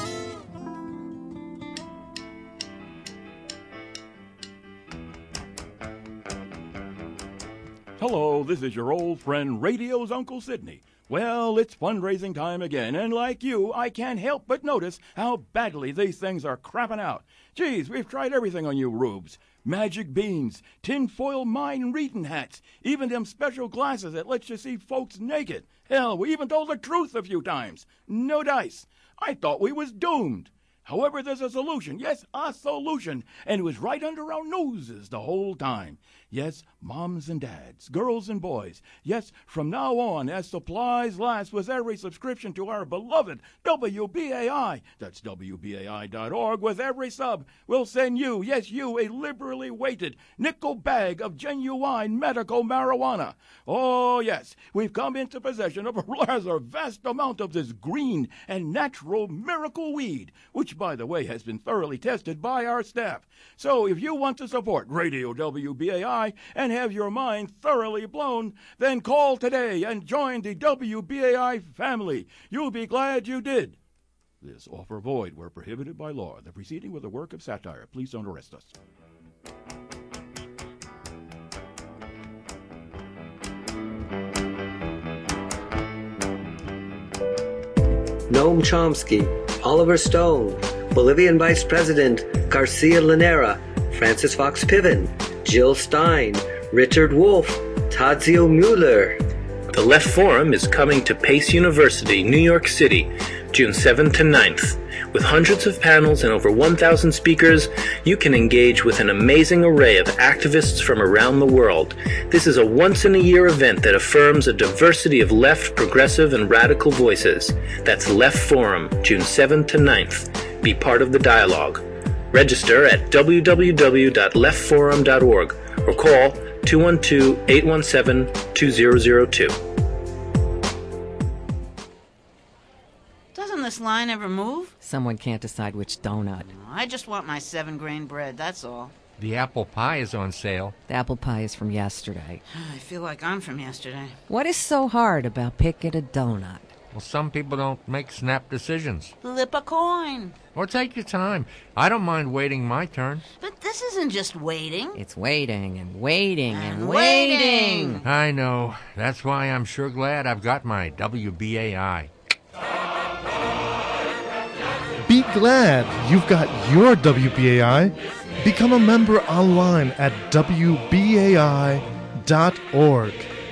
Hello, this is your old friend Radio's Uncle Sidney. Well, it's fundraising time again, and like you, I can't help but notice how badly these things are crapping out. Geez, we've tried everything on you rubes. Magic beans, tinfoil mind reading hats, even them special glasses that let you see folks naked. Hell, we even told the truth a few times. No dice. I thought we was doomed. However, there's a solution. Yes, a solution. And it was right under our noses the whole time. Yes, moms and dads, girls and boys. Yes, from now on, as supplies last, with every subscription to our beloved W B A I, that's W B A I dot org, with every sub, we'll send you, yes, you, a liberally weighted nickel bag of genuine medical marijuana. Oh, yes, we've come into possession of a rather vast amount of this green and natural miracle weed, which, by the way, has been thoroughly tested by our staff. So if you want to support Radio W B A I and have your mind thoroughly blown, then call today and join the W B A I family. You'll be glad you did. This offer void where prohibited by law. The proceeding was a work of satire. Please don't arrest us. Noam Chomsky, Oliver Stone, Bolivian Vice President Garcia Linera, Francis Fox Piven, Jill Stein, Richard Wolff, Tadzio Mueller. The Left Forum is coming to Pace University, New York City, June seventh to ninth. With hundreds of panels and over one thousand speakers, you can engage with an amazing array of activists from around the world. This is a once-in-a-year event that affirms a diversity of left, progressive, and radical voices. That's Left Forum, June seventh to ninth. Be part of the dialogue. Register at w w w dot left forum dot org or call two one two, eight one seven, two zero zero two. Doesn't this line ever move? Someone can't decide which donut. I just want my seven-grain bread, that's all. The apple pie is on sale. The apple pie is from yesterday. I feel like I'm from yesterday. What is so hard about picking a donut? Well, some people don't make snap decisions. Flip a coin. Or take your time. I don't mind waiting my turn. But this isn't just waiting. It's waiting and waiting and, and waiting. waiting. I know. That's why I'm sure glad I've got my W B A I. Be glad you've got your W B A I. Become a member online at W B A I dot org.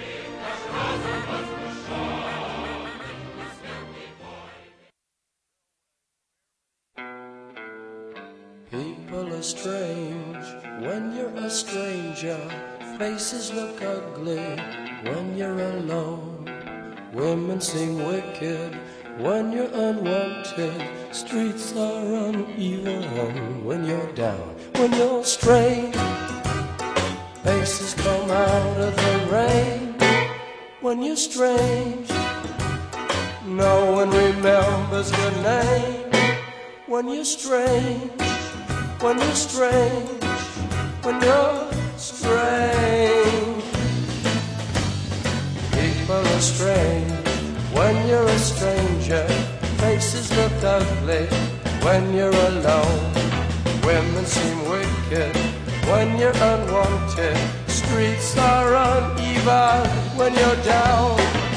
People are strange when you're a stranger. Faces look ugly when you're alone. Women seem wicked when you're unwanted. Streets are uneven when you're down. When you're strange, faces come out of the rain. When you're strange, no one remembers your name. When you're strange, when you're strange, when you're strange. People are strange when you're a stranger. Faces look ugly when you're alone. Women seem wicked when you're unwanted. Streets are uneven when you're down.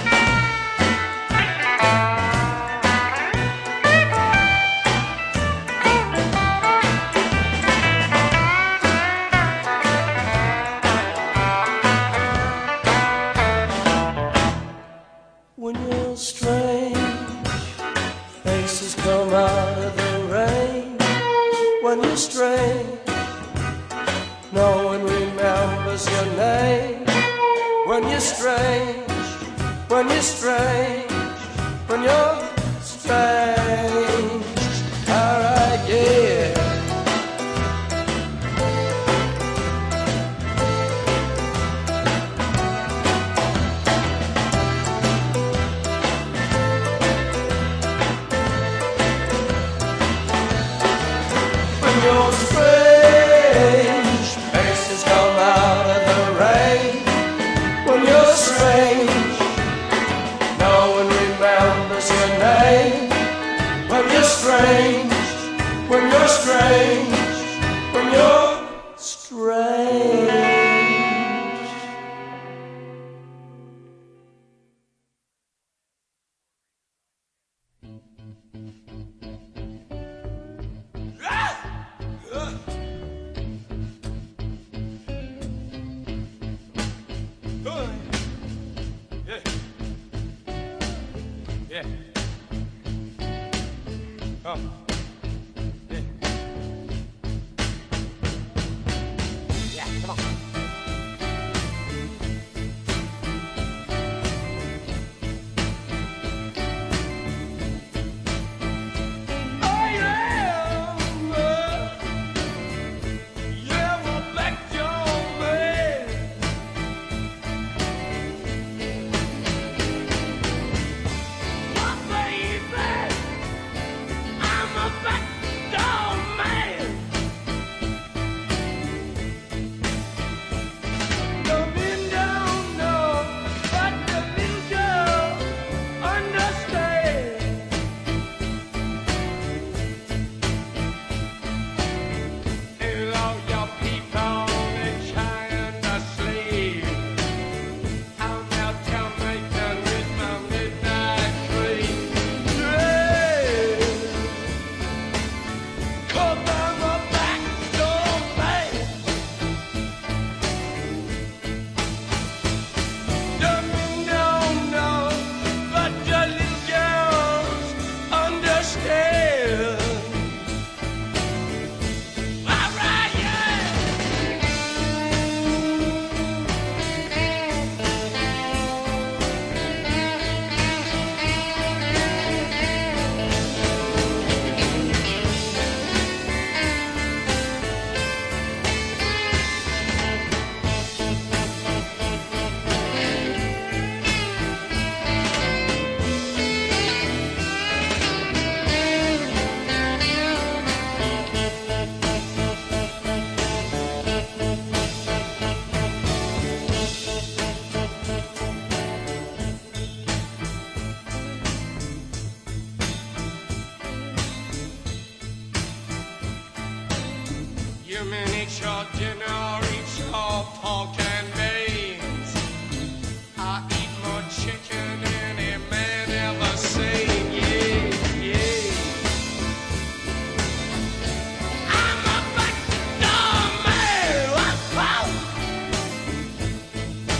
When you're strange, faces come out of the rain. When you're strange, no one remembers your name. When you're strange, when you're strange, when you're strange. Alright, yeah. When you're strange, faces come out of the rain. When you're strange, no one remembers your name. When you're strange, when you're strange, when you're strange. Yeah. Oh. Yeah. Yeah, come on. You mean eat your dinner, eat your pork and beans. I eat more chicken than any man ever seen. Yeah, yeah. I'm a backdoor man. Wow.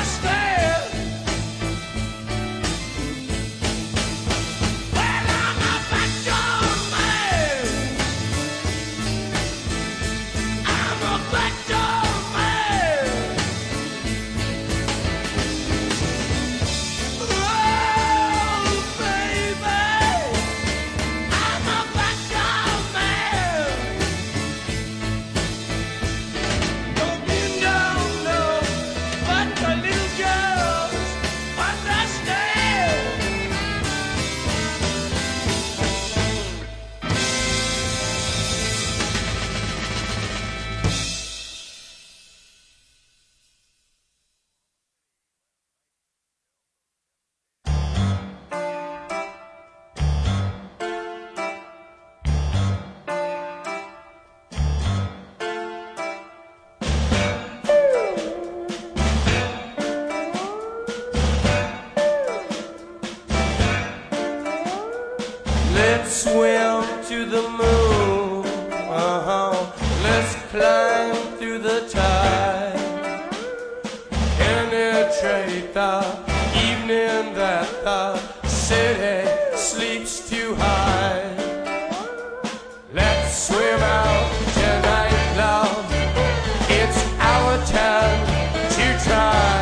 Let's swim to the moon, uh-huh. Let's climb through the tide, penetrate the evening that the city sleeps too high. Let's swim out tonight, love. It's our time to try.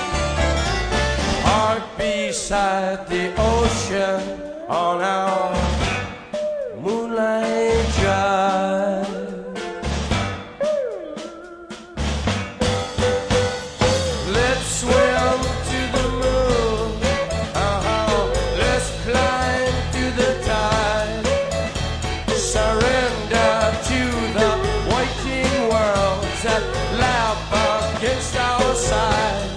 Heart beside the ocean on our moonlight drive. Let's swim to the moon, uh-huh. Let's climb through the tide, surrender to the waiting worlds that laugh against our side.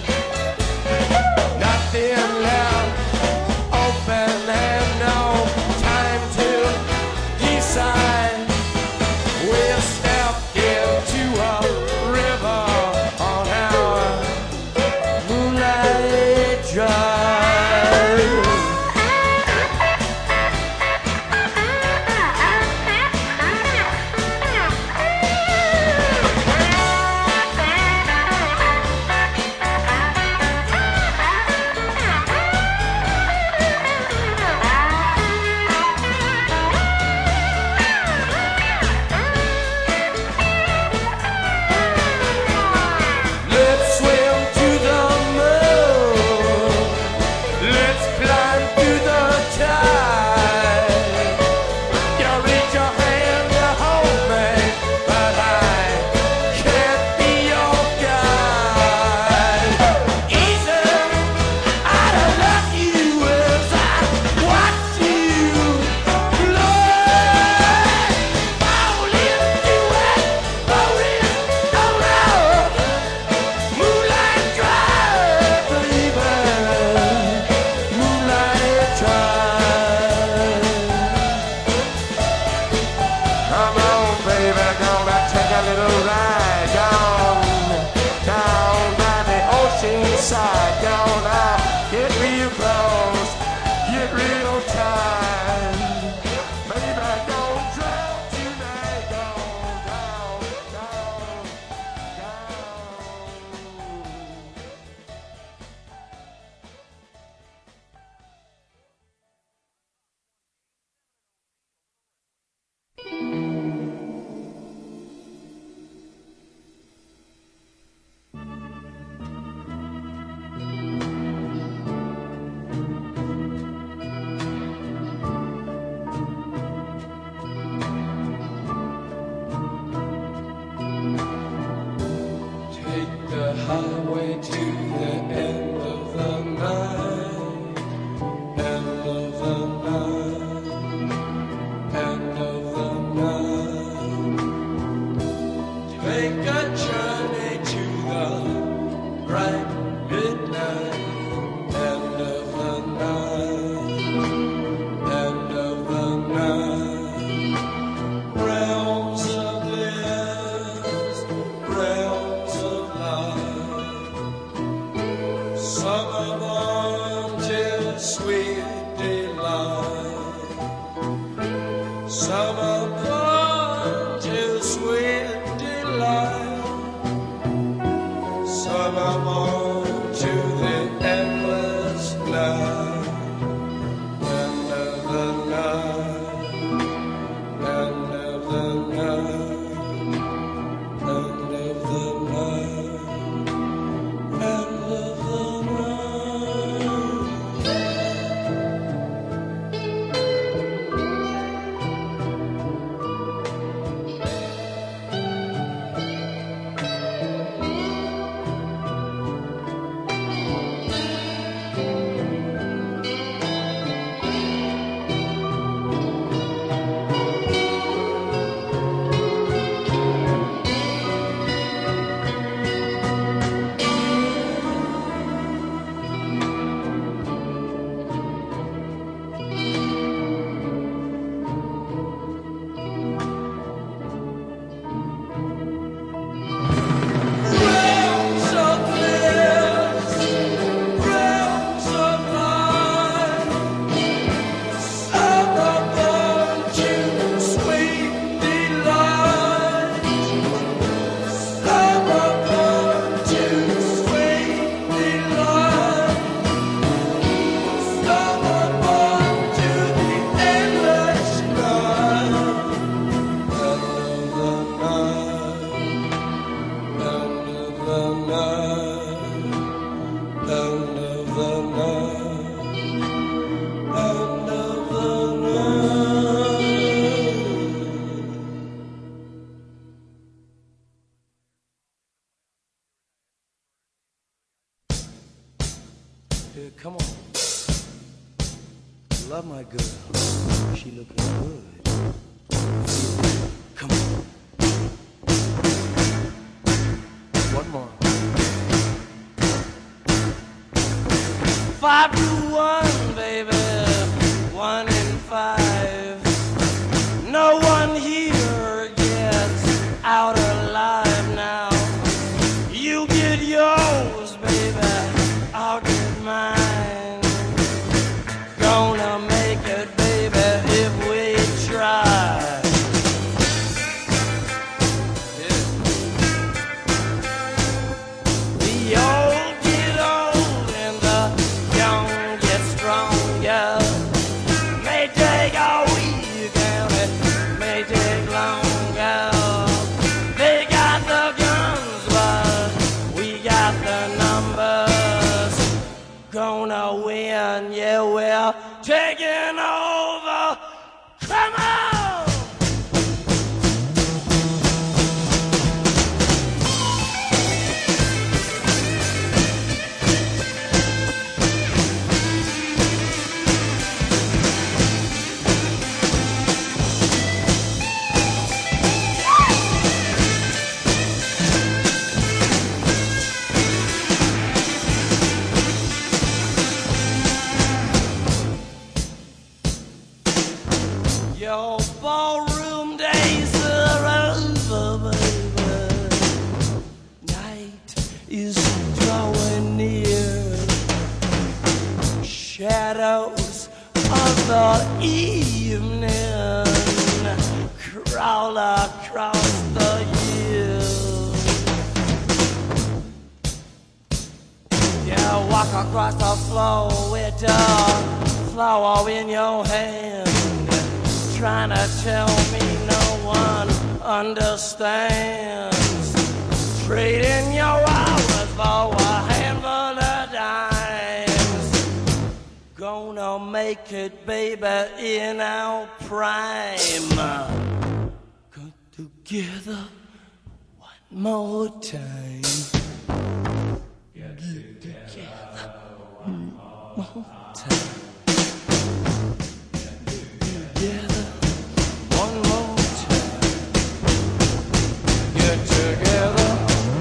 Nothing left open and no time to decide. We'll step into a river on our moonlight drive. Let's swim to the moon. Let's climb through the tide. You reach your hand to hold me, but I can't be your guide. Easy, I don't love you as I watch you float. Fall into it, fall in, fall out. Moonlight drive, baby. Moonlight drive. Come on, baby, gonna take a little ride down, down by the ocean side. Gonna get real close, get real tight. Baby, don't drown tonight. Don't drown, drown, take the highway to the end of the night, end of the night, end of the night. Take a journey to the bright midnight, end of the night, end of the night. Realms of bliss, realms of light. Summer wanted sweet delight. Summer wanted sweet delight. Summer wanted Yeah, come on. Love my girl. She looking good. Come on. One more. Five to one, baby. One in five. No one here gets out alive now. You get yours, baby. I'll get mine. Gonna make it, baby, if we try. Yeah. The old get old and the young get stronger. May take a week and it may take longer. They got the guns, but we got the numbers. Gonna win, yeah, we're taking over. Come on! Your ballroom days are over, baby. Night is drawing near. Shadows of the evening crawl across the hills. Yeah, walk across the floor with the flower in your hand. Trying to tell me no one understands. Trading your hours for a handful of dimes. Gonna make it, baby, in our prime. Come together one more time. Get together one more time. Together one more time. Get together.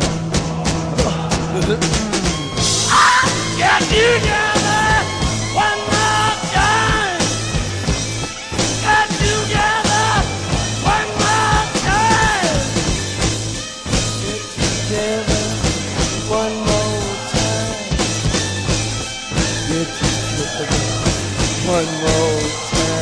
Get together one more time. Get together one more time. Get together one more time. Get together one more time.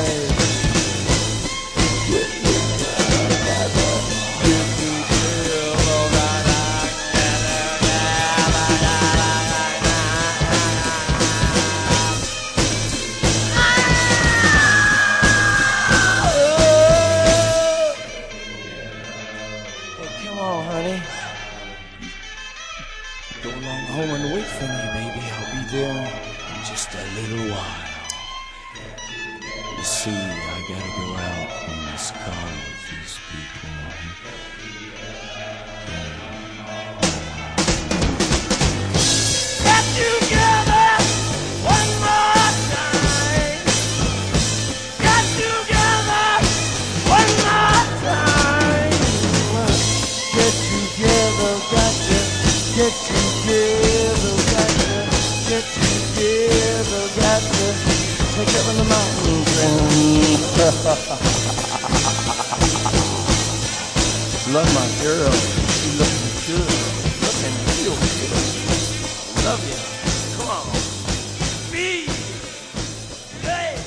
Love my girl. She looking good. Looking real good. Love you. Come on. Be there.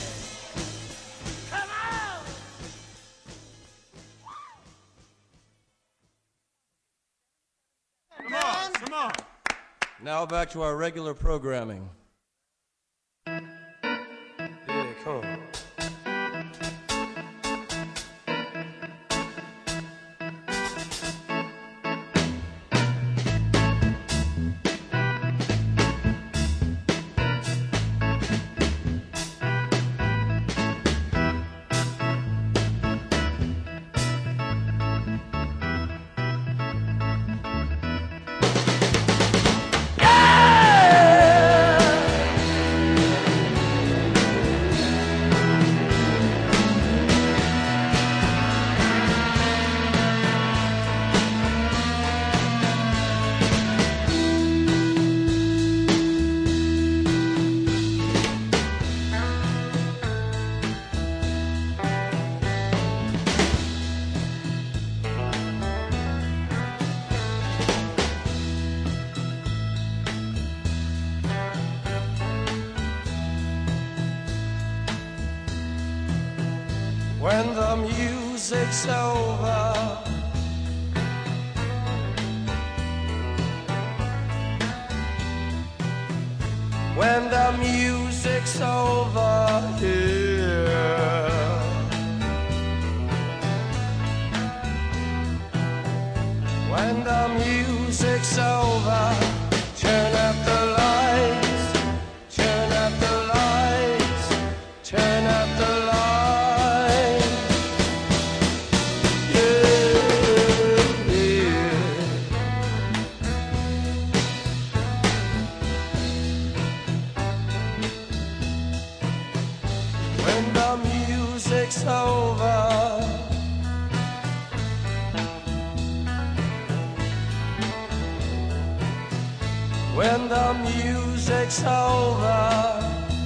Come on. Come on. Come on. Now back to our regular programming. Yeah, come on. when the music's over. When the music's over here. When the music's over, turn up the lights, turn up the lights, turn up the lights. Yeah, yeah. When the music's over. When the music's over.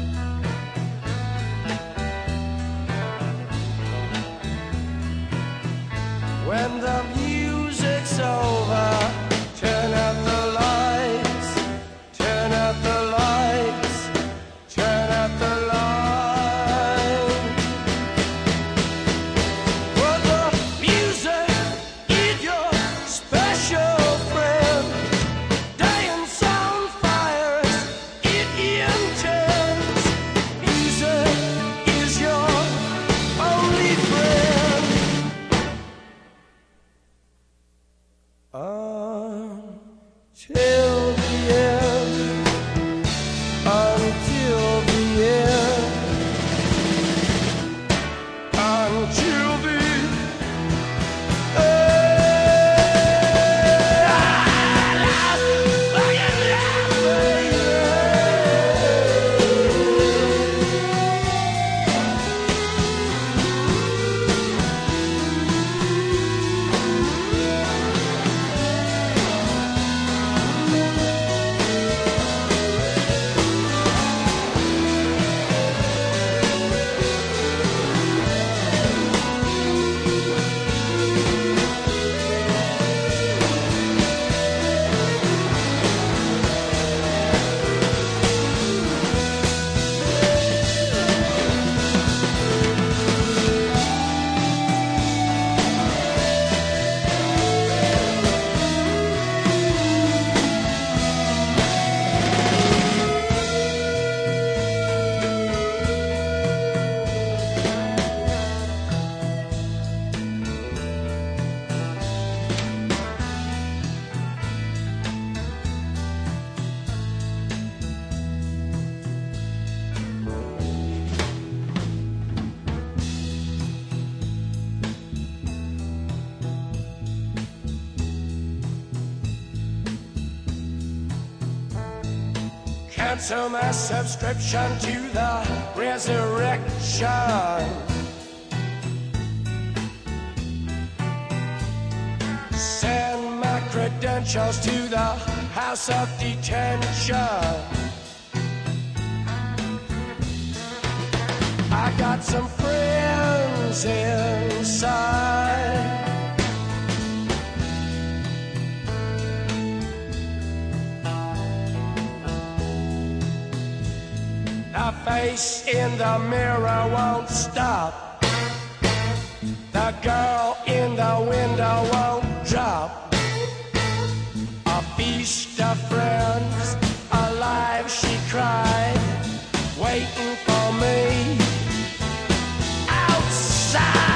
When the music's over, turn up the lights, turn up the lights, turn up the lights. Well, the music is your special friend. Dance on fires, it intends. Music is your only friend. Until the end, until the end, until the cancel my subscription to the resurrection. Send my credentials to the house of detention. I got some friends inside. The face in the mirror won't stop. The girl in the window won't drop. A feast of friends, alive she cried, waiting for me outside.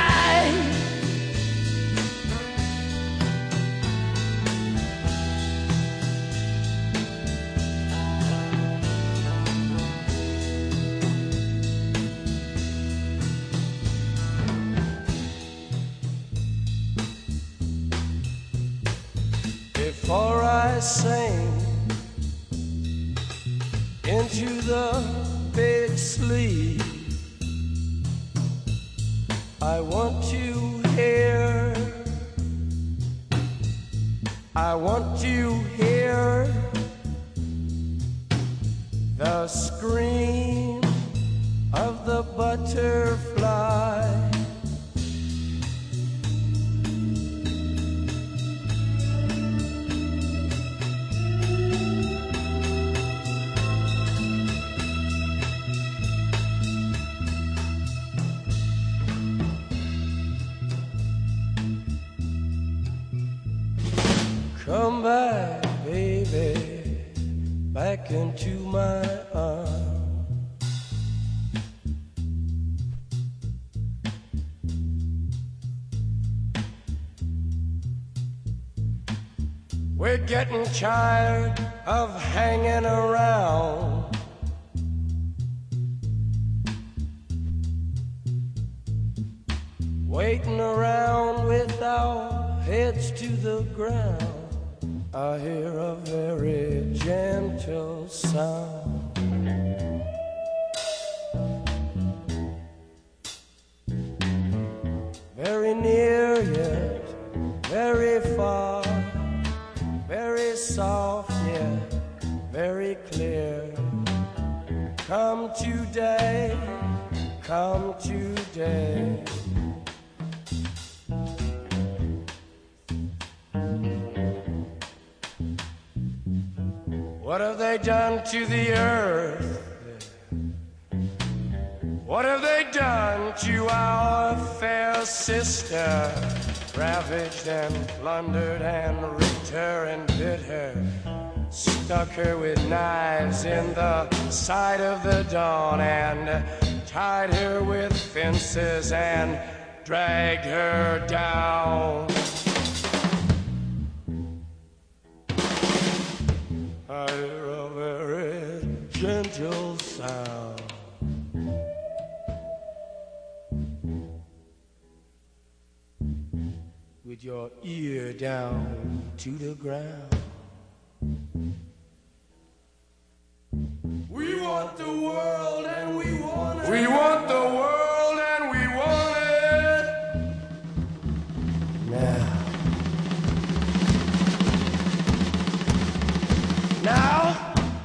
Before I sing into the big sleep, I want to hear, I want to hear the scream of the butterfly. back into my arms. We're getting tired of hanging around. Waiting around with our heads to the ground. I hear a very gentle sound. Very near yet very far. Very soft yet very clear. Come today, come today. What have they done to the earth? What have they done to our fair sister? Ravaged and plundered and ripped her and bit her. Stuck her with knives in the side of the dawn and tied her with fences and dragged her down. I hear a very gentle sound. With your ear down to the ground. We want the world and we want it. We want the world and we want it. Now. Now.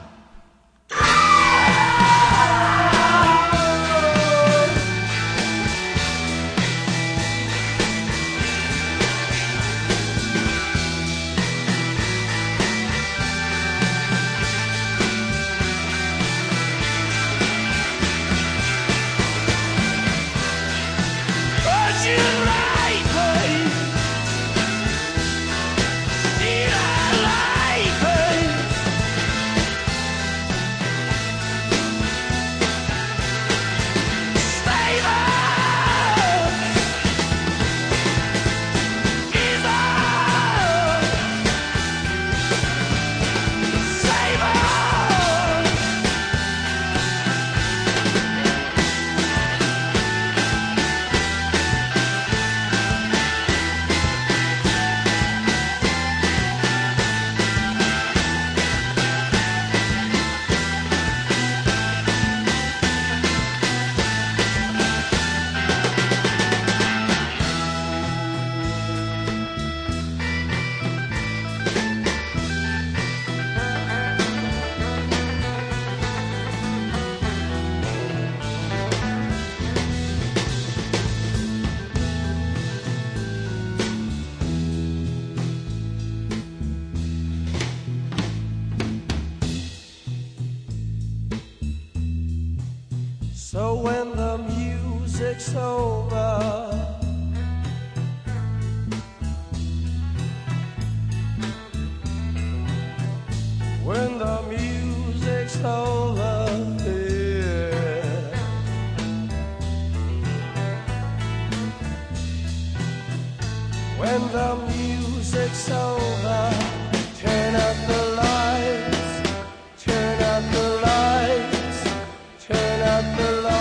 So when the music's over, when the music's over, yeah. When the music's over, turn out the lights, turn out the lights, turn out the lights.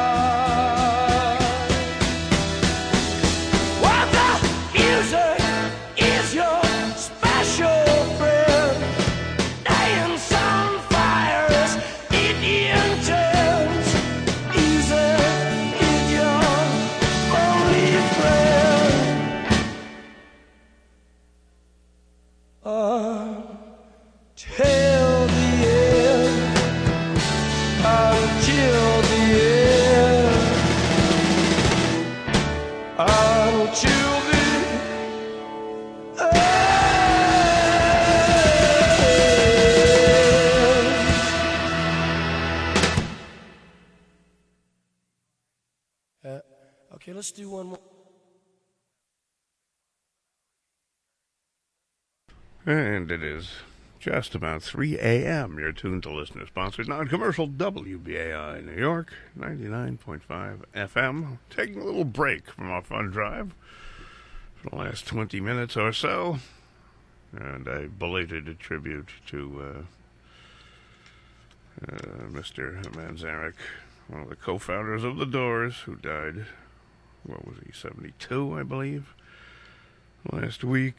What the music is your special friend. Dance on fires, Indian tents. Music is your only friend. Until the end, until the end, until the end. Uh, okay, let's do one more. And it is just about three a.m. You're tuned to listener-sponsored non-commercial W B A I New York, ninety-nine point five F M. Taking a little break from our fun drive for the last twenty minutes or so. And a belated tribute to uh, uh, Mister Manzarek, one of the co-founders of The Doors, who died, what was he, seventy-two, I believe, last week.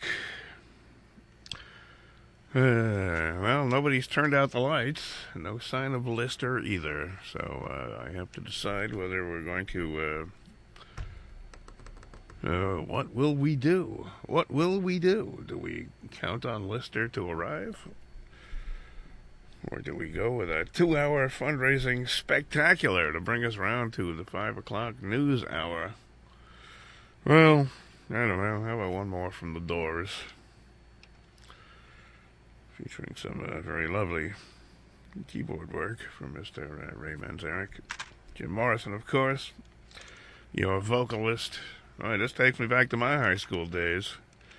Uh, well, nobody's turned out the lights. No sign of Lister either. So uh, I have to decide whether we're going to... Uh, uh, what will we do? What will we do? Do we count on Lister to arrive? Or do we go with a two-hour fundraising spectacular to bring us round to the five o'clock news hour? Well, I don't know. How about one more from The Doors? Featuring some uh, very lovely keyboard work from Mister Uh, Ray Manzarek. Jim Morrison, of course, your vocalist. Oh, this takes me back to my high school days.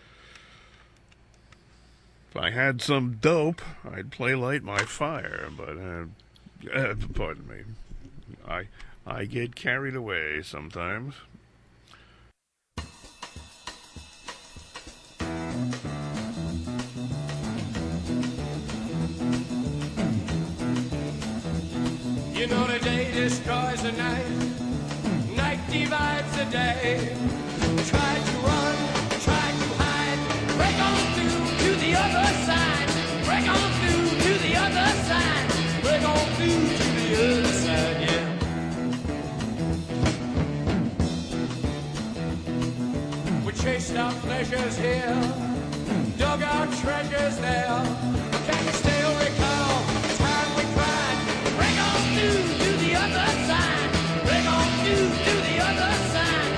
If I had some dope, I'd play Light My Fire, but, uh, uh, pardon me, I, I get carried away sometimes. You know the day destroys the night, night divides the day. Try to run, try to hide, break on through to the other side, break on through to the other side, break on through to the other side, yeah. We chased our pleasures here, dug our treasures there. Can you still recall the time we cried? Break on through to the other side. Break on through to the other side.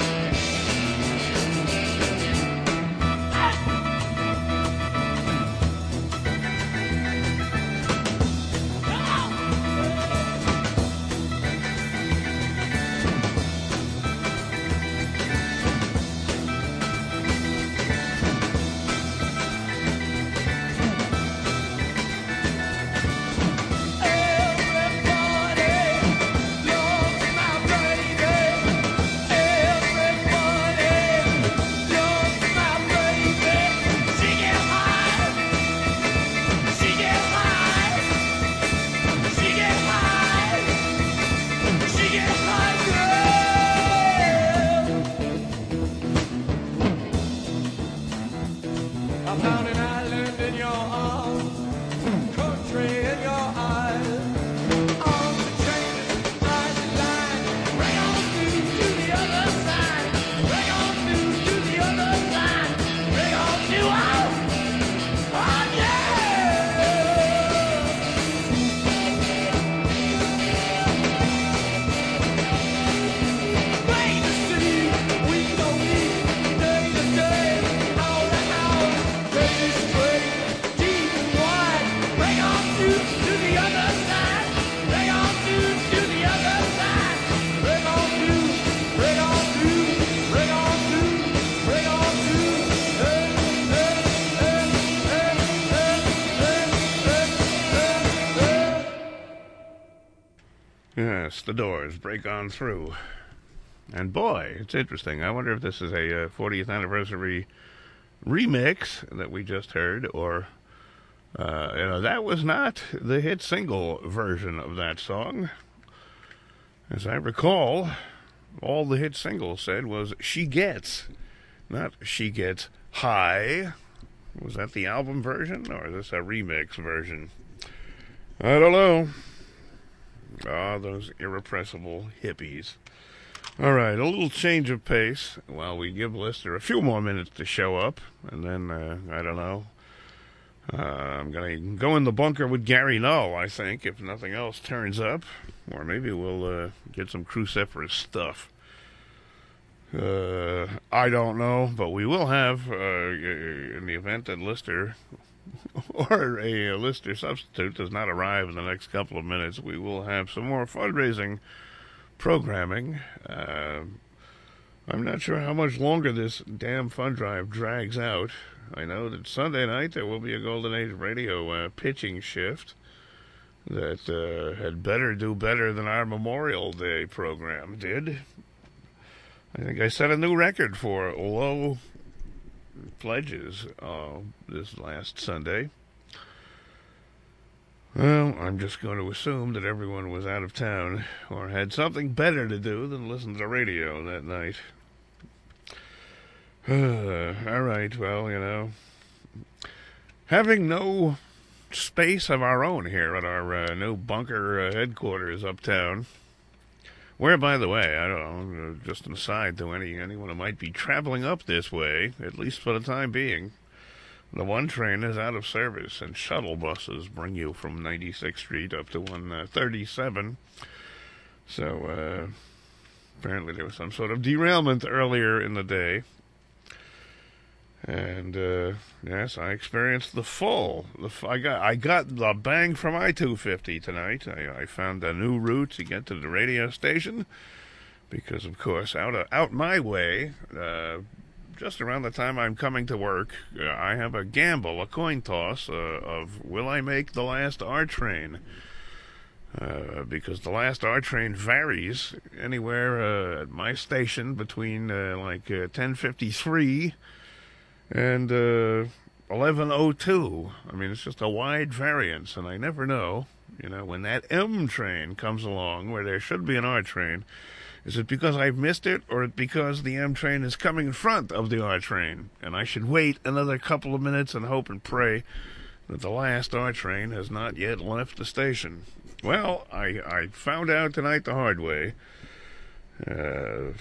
Yes, The Doors, Break On Through. And boy, it's interesting. I wonder if this is a uh, fortieth anniversary remix that we just heard, or, uh, you know, that was not the hit single version of that song. As I recall, all the hit single said was She Gets, not She Gets High. Was that the album version, or is this a remix version? I don't know. Ah, oh, those irrepressible hippies. All right, a little change of pace while we give Lister a few more minutes to show up, and then, uh, I don't know, uh, I'm going to go in the bunker with Gary Null, I think, if nothing else turns up, or maybe we'll uh, get some cruciferous stuff. Uh, I don't know, but we will have, uh, in the event that Lister or a Lister substitute does not arrive in the next couple of minutes, we will have some more fundraising programming. Uh, I'm not sure how much longer this damn fund drive drags out. I know that Sunday night there will be a Golden Age Radio uh, pitching shift that uh, had better do better than our Memorial Day program did. I think I set a new record for low pledges uh, this last Sunday. Well, I'm just going to assume that everyone was out of town or had something better to do than listen to the radio that night. Uh, all right, well, you know, having no space of our own here at our uh, new bunker uh, headquarters uptown, where, by the way, I don't know, just an aside to any anyone who might be traveling up this way, at least for the time being, the one train is out of service, and shuttle buses bring you from ninety-sixth Street up to one thirty-seven. So, uh, apparently there was some sort of derailment earlier in the day. And, uh, yes, I experienced the full. The f- I got I got the bang from I two fifty tonight. I, I found a new route to get to the radio station because, of course, out of, out my way, uh, just around the time I'm coming to work, uh, I have a gamble, a coin toss uh, of will I make the last R train? Uh, because the last R train varies anywhere uh, at my station between uh, like uh, ten fifty-three and uh, eleven oh two. I mean, it's just a wide variance, and I never know, you know, when that M train comes along where there should be an R train, is it because I've missed it, or because the M train is coming in front of the R train, and I should wait another couple of minutes and hope and pray that the last R train has not yet left the station? Well, I, I found out tonight the hard way. Uh...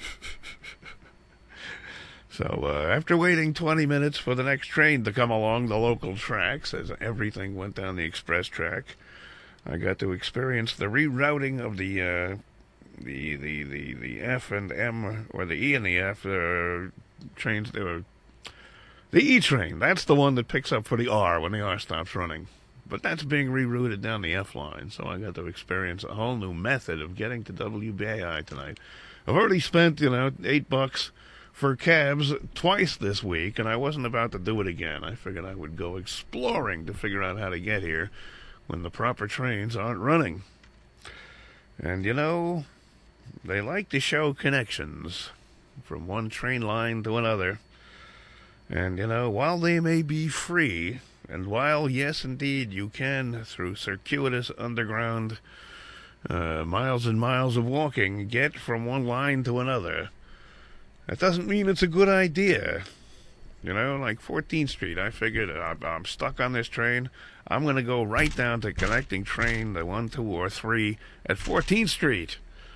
So uh, after waiting twenty minutes for the next train to come along the local tracks, as everything went down the express track, I got to experience the rerouting of the uh, the, the the the F and M, or the E and the F uh, trains. They were the E train. That's the one that picks up for the R when the R stops running. But that's being rerouted down the F line, so I got to experience a whole new method of getting to W B A I tonight. I've already spent, you know, eight bucks for cabs twice this week, and I wasn't about to do it again. I figured I would go exploring to figure out how to get here when the proper trains aren't running. And, you know, they like to show connections from one train line to another. And, you know, while they may be free, and while, yes, indeed, you can, through circuitous underground uh, miles and miles of walking, get from one line to another, that doesn't mean it's a good idea. You know, like fourteenth Street, I figured I'm, I'm stuck on this train. I'm going to go right down to connecting train, the one, two, or three at fourteenth Street.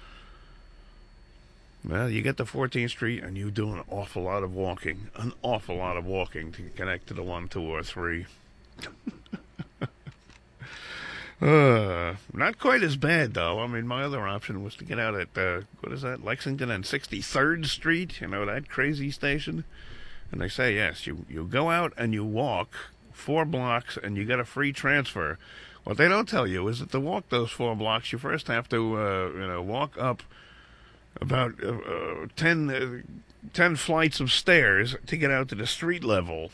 Well, you get to fourteenth Street and you do an awful lot of walking. An awful lot of walking to connect to the one, two, or three. Uh, not quite as bad, though. I mean, my other option was to get out at, uh, what is that, Lexington and sixty-third Street, you know, that crazy station. And they say, yes, you, you go out and you walk four blocks and you get a free transfer. What they don't tell you is that to walk those four blocks, you first have to, uh, you know, walk up about uh, uh, ten, uh, ten flights of stairs to get out to the street level.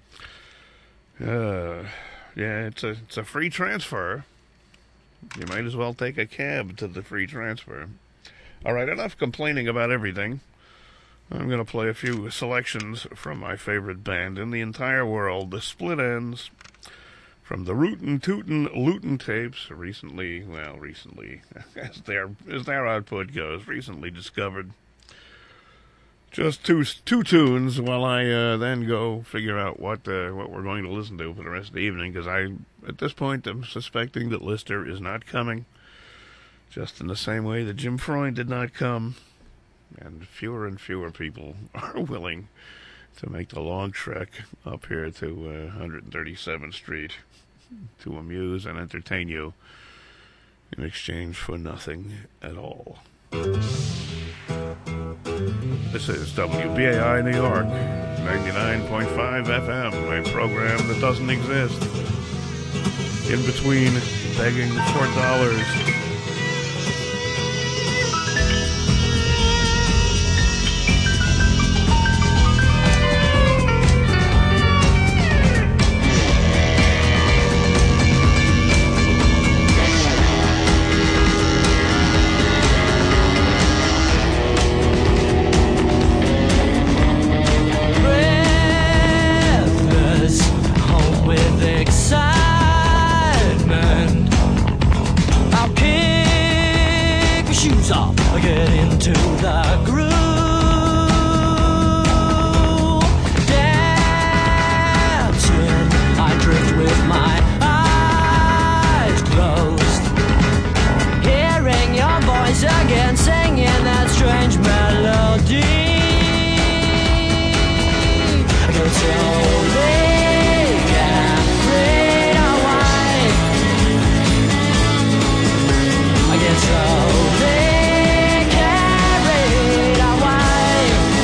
Uh, yeah, it's a, it's a free transfer. You might as well take a cab to the free transfer. All right, enough complaining about everything. I'm going to play a few selections from my favorite band in the entire world, the Split Enz, from the Rootin' Tootin' Lootin' tapes, recently, well, recently, as their, as their output goes, recently discovered. Just two two tunes while I uh, then go figure out what uh, what we're going to listen to for the rest of the evening, because I, at this point, am suspecting that Lister is not coming, just in the same way that Jim Freund did not come, and fewer and fewer people are willing to make the long trek up here to uh, one thirty-seventh Street to amuse and entertain you in exchange for nothing at all. This is W B A I New York, ninety-nine point five F M, a program that doesn't exist. In between begging for dollars. shoes off, get into the groove. Dancing, I drift with my eyes closed, hearing your voice again, singing that strange melody. I get slowly carried away. I get slowly carried away.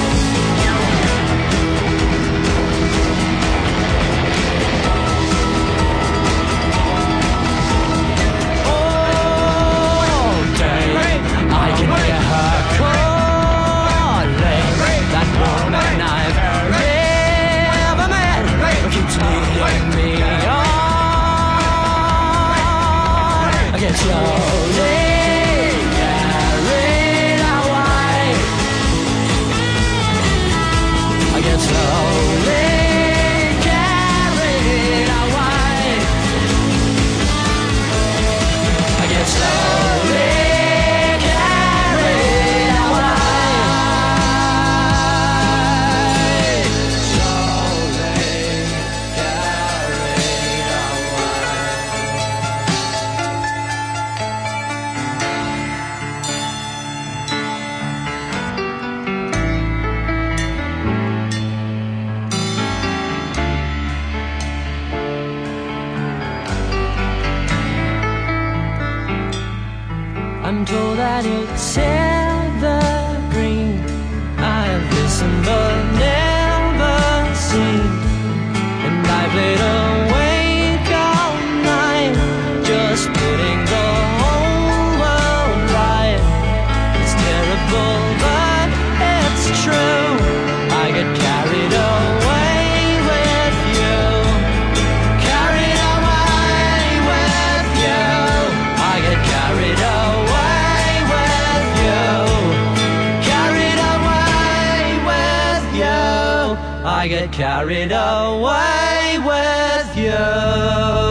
All day I can hear her calling. That woman I've never met keeps leading me on. I get slowly carried away. I get slowly carried away. I get slowly carried away. Slowly carried I'm told that it's evergreen. I have listened but never seen, and I played awake all night, just putting the whole world right. It's terrible, but it's true. I get carried away with you, carried away with you. I get carried away with you, carried away with you. I get carried away with you.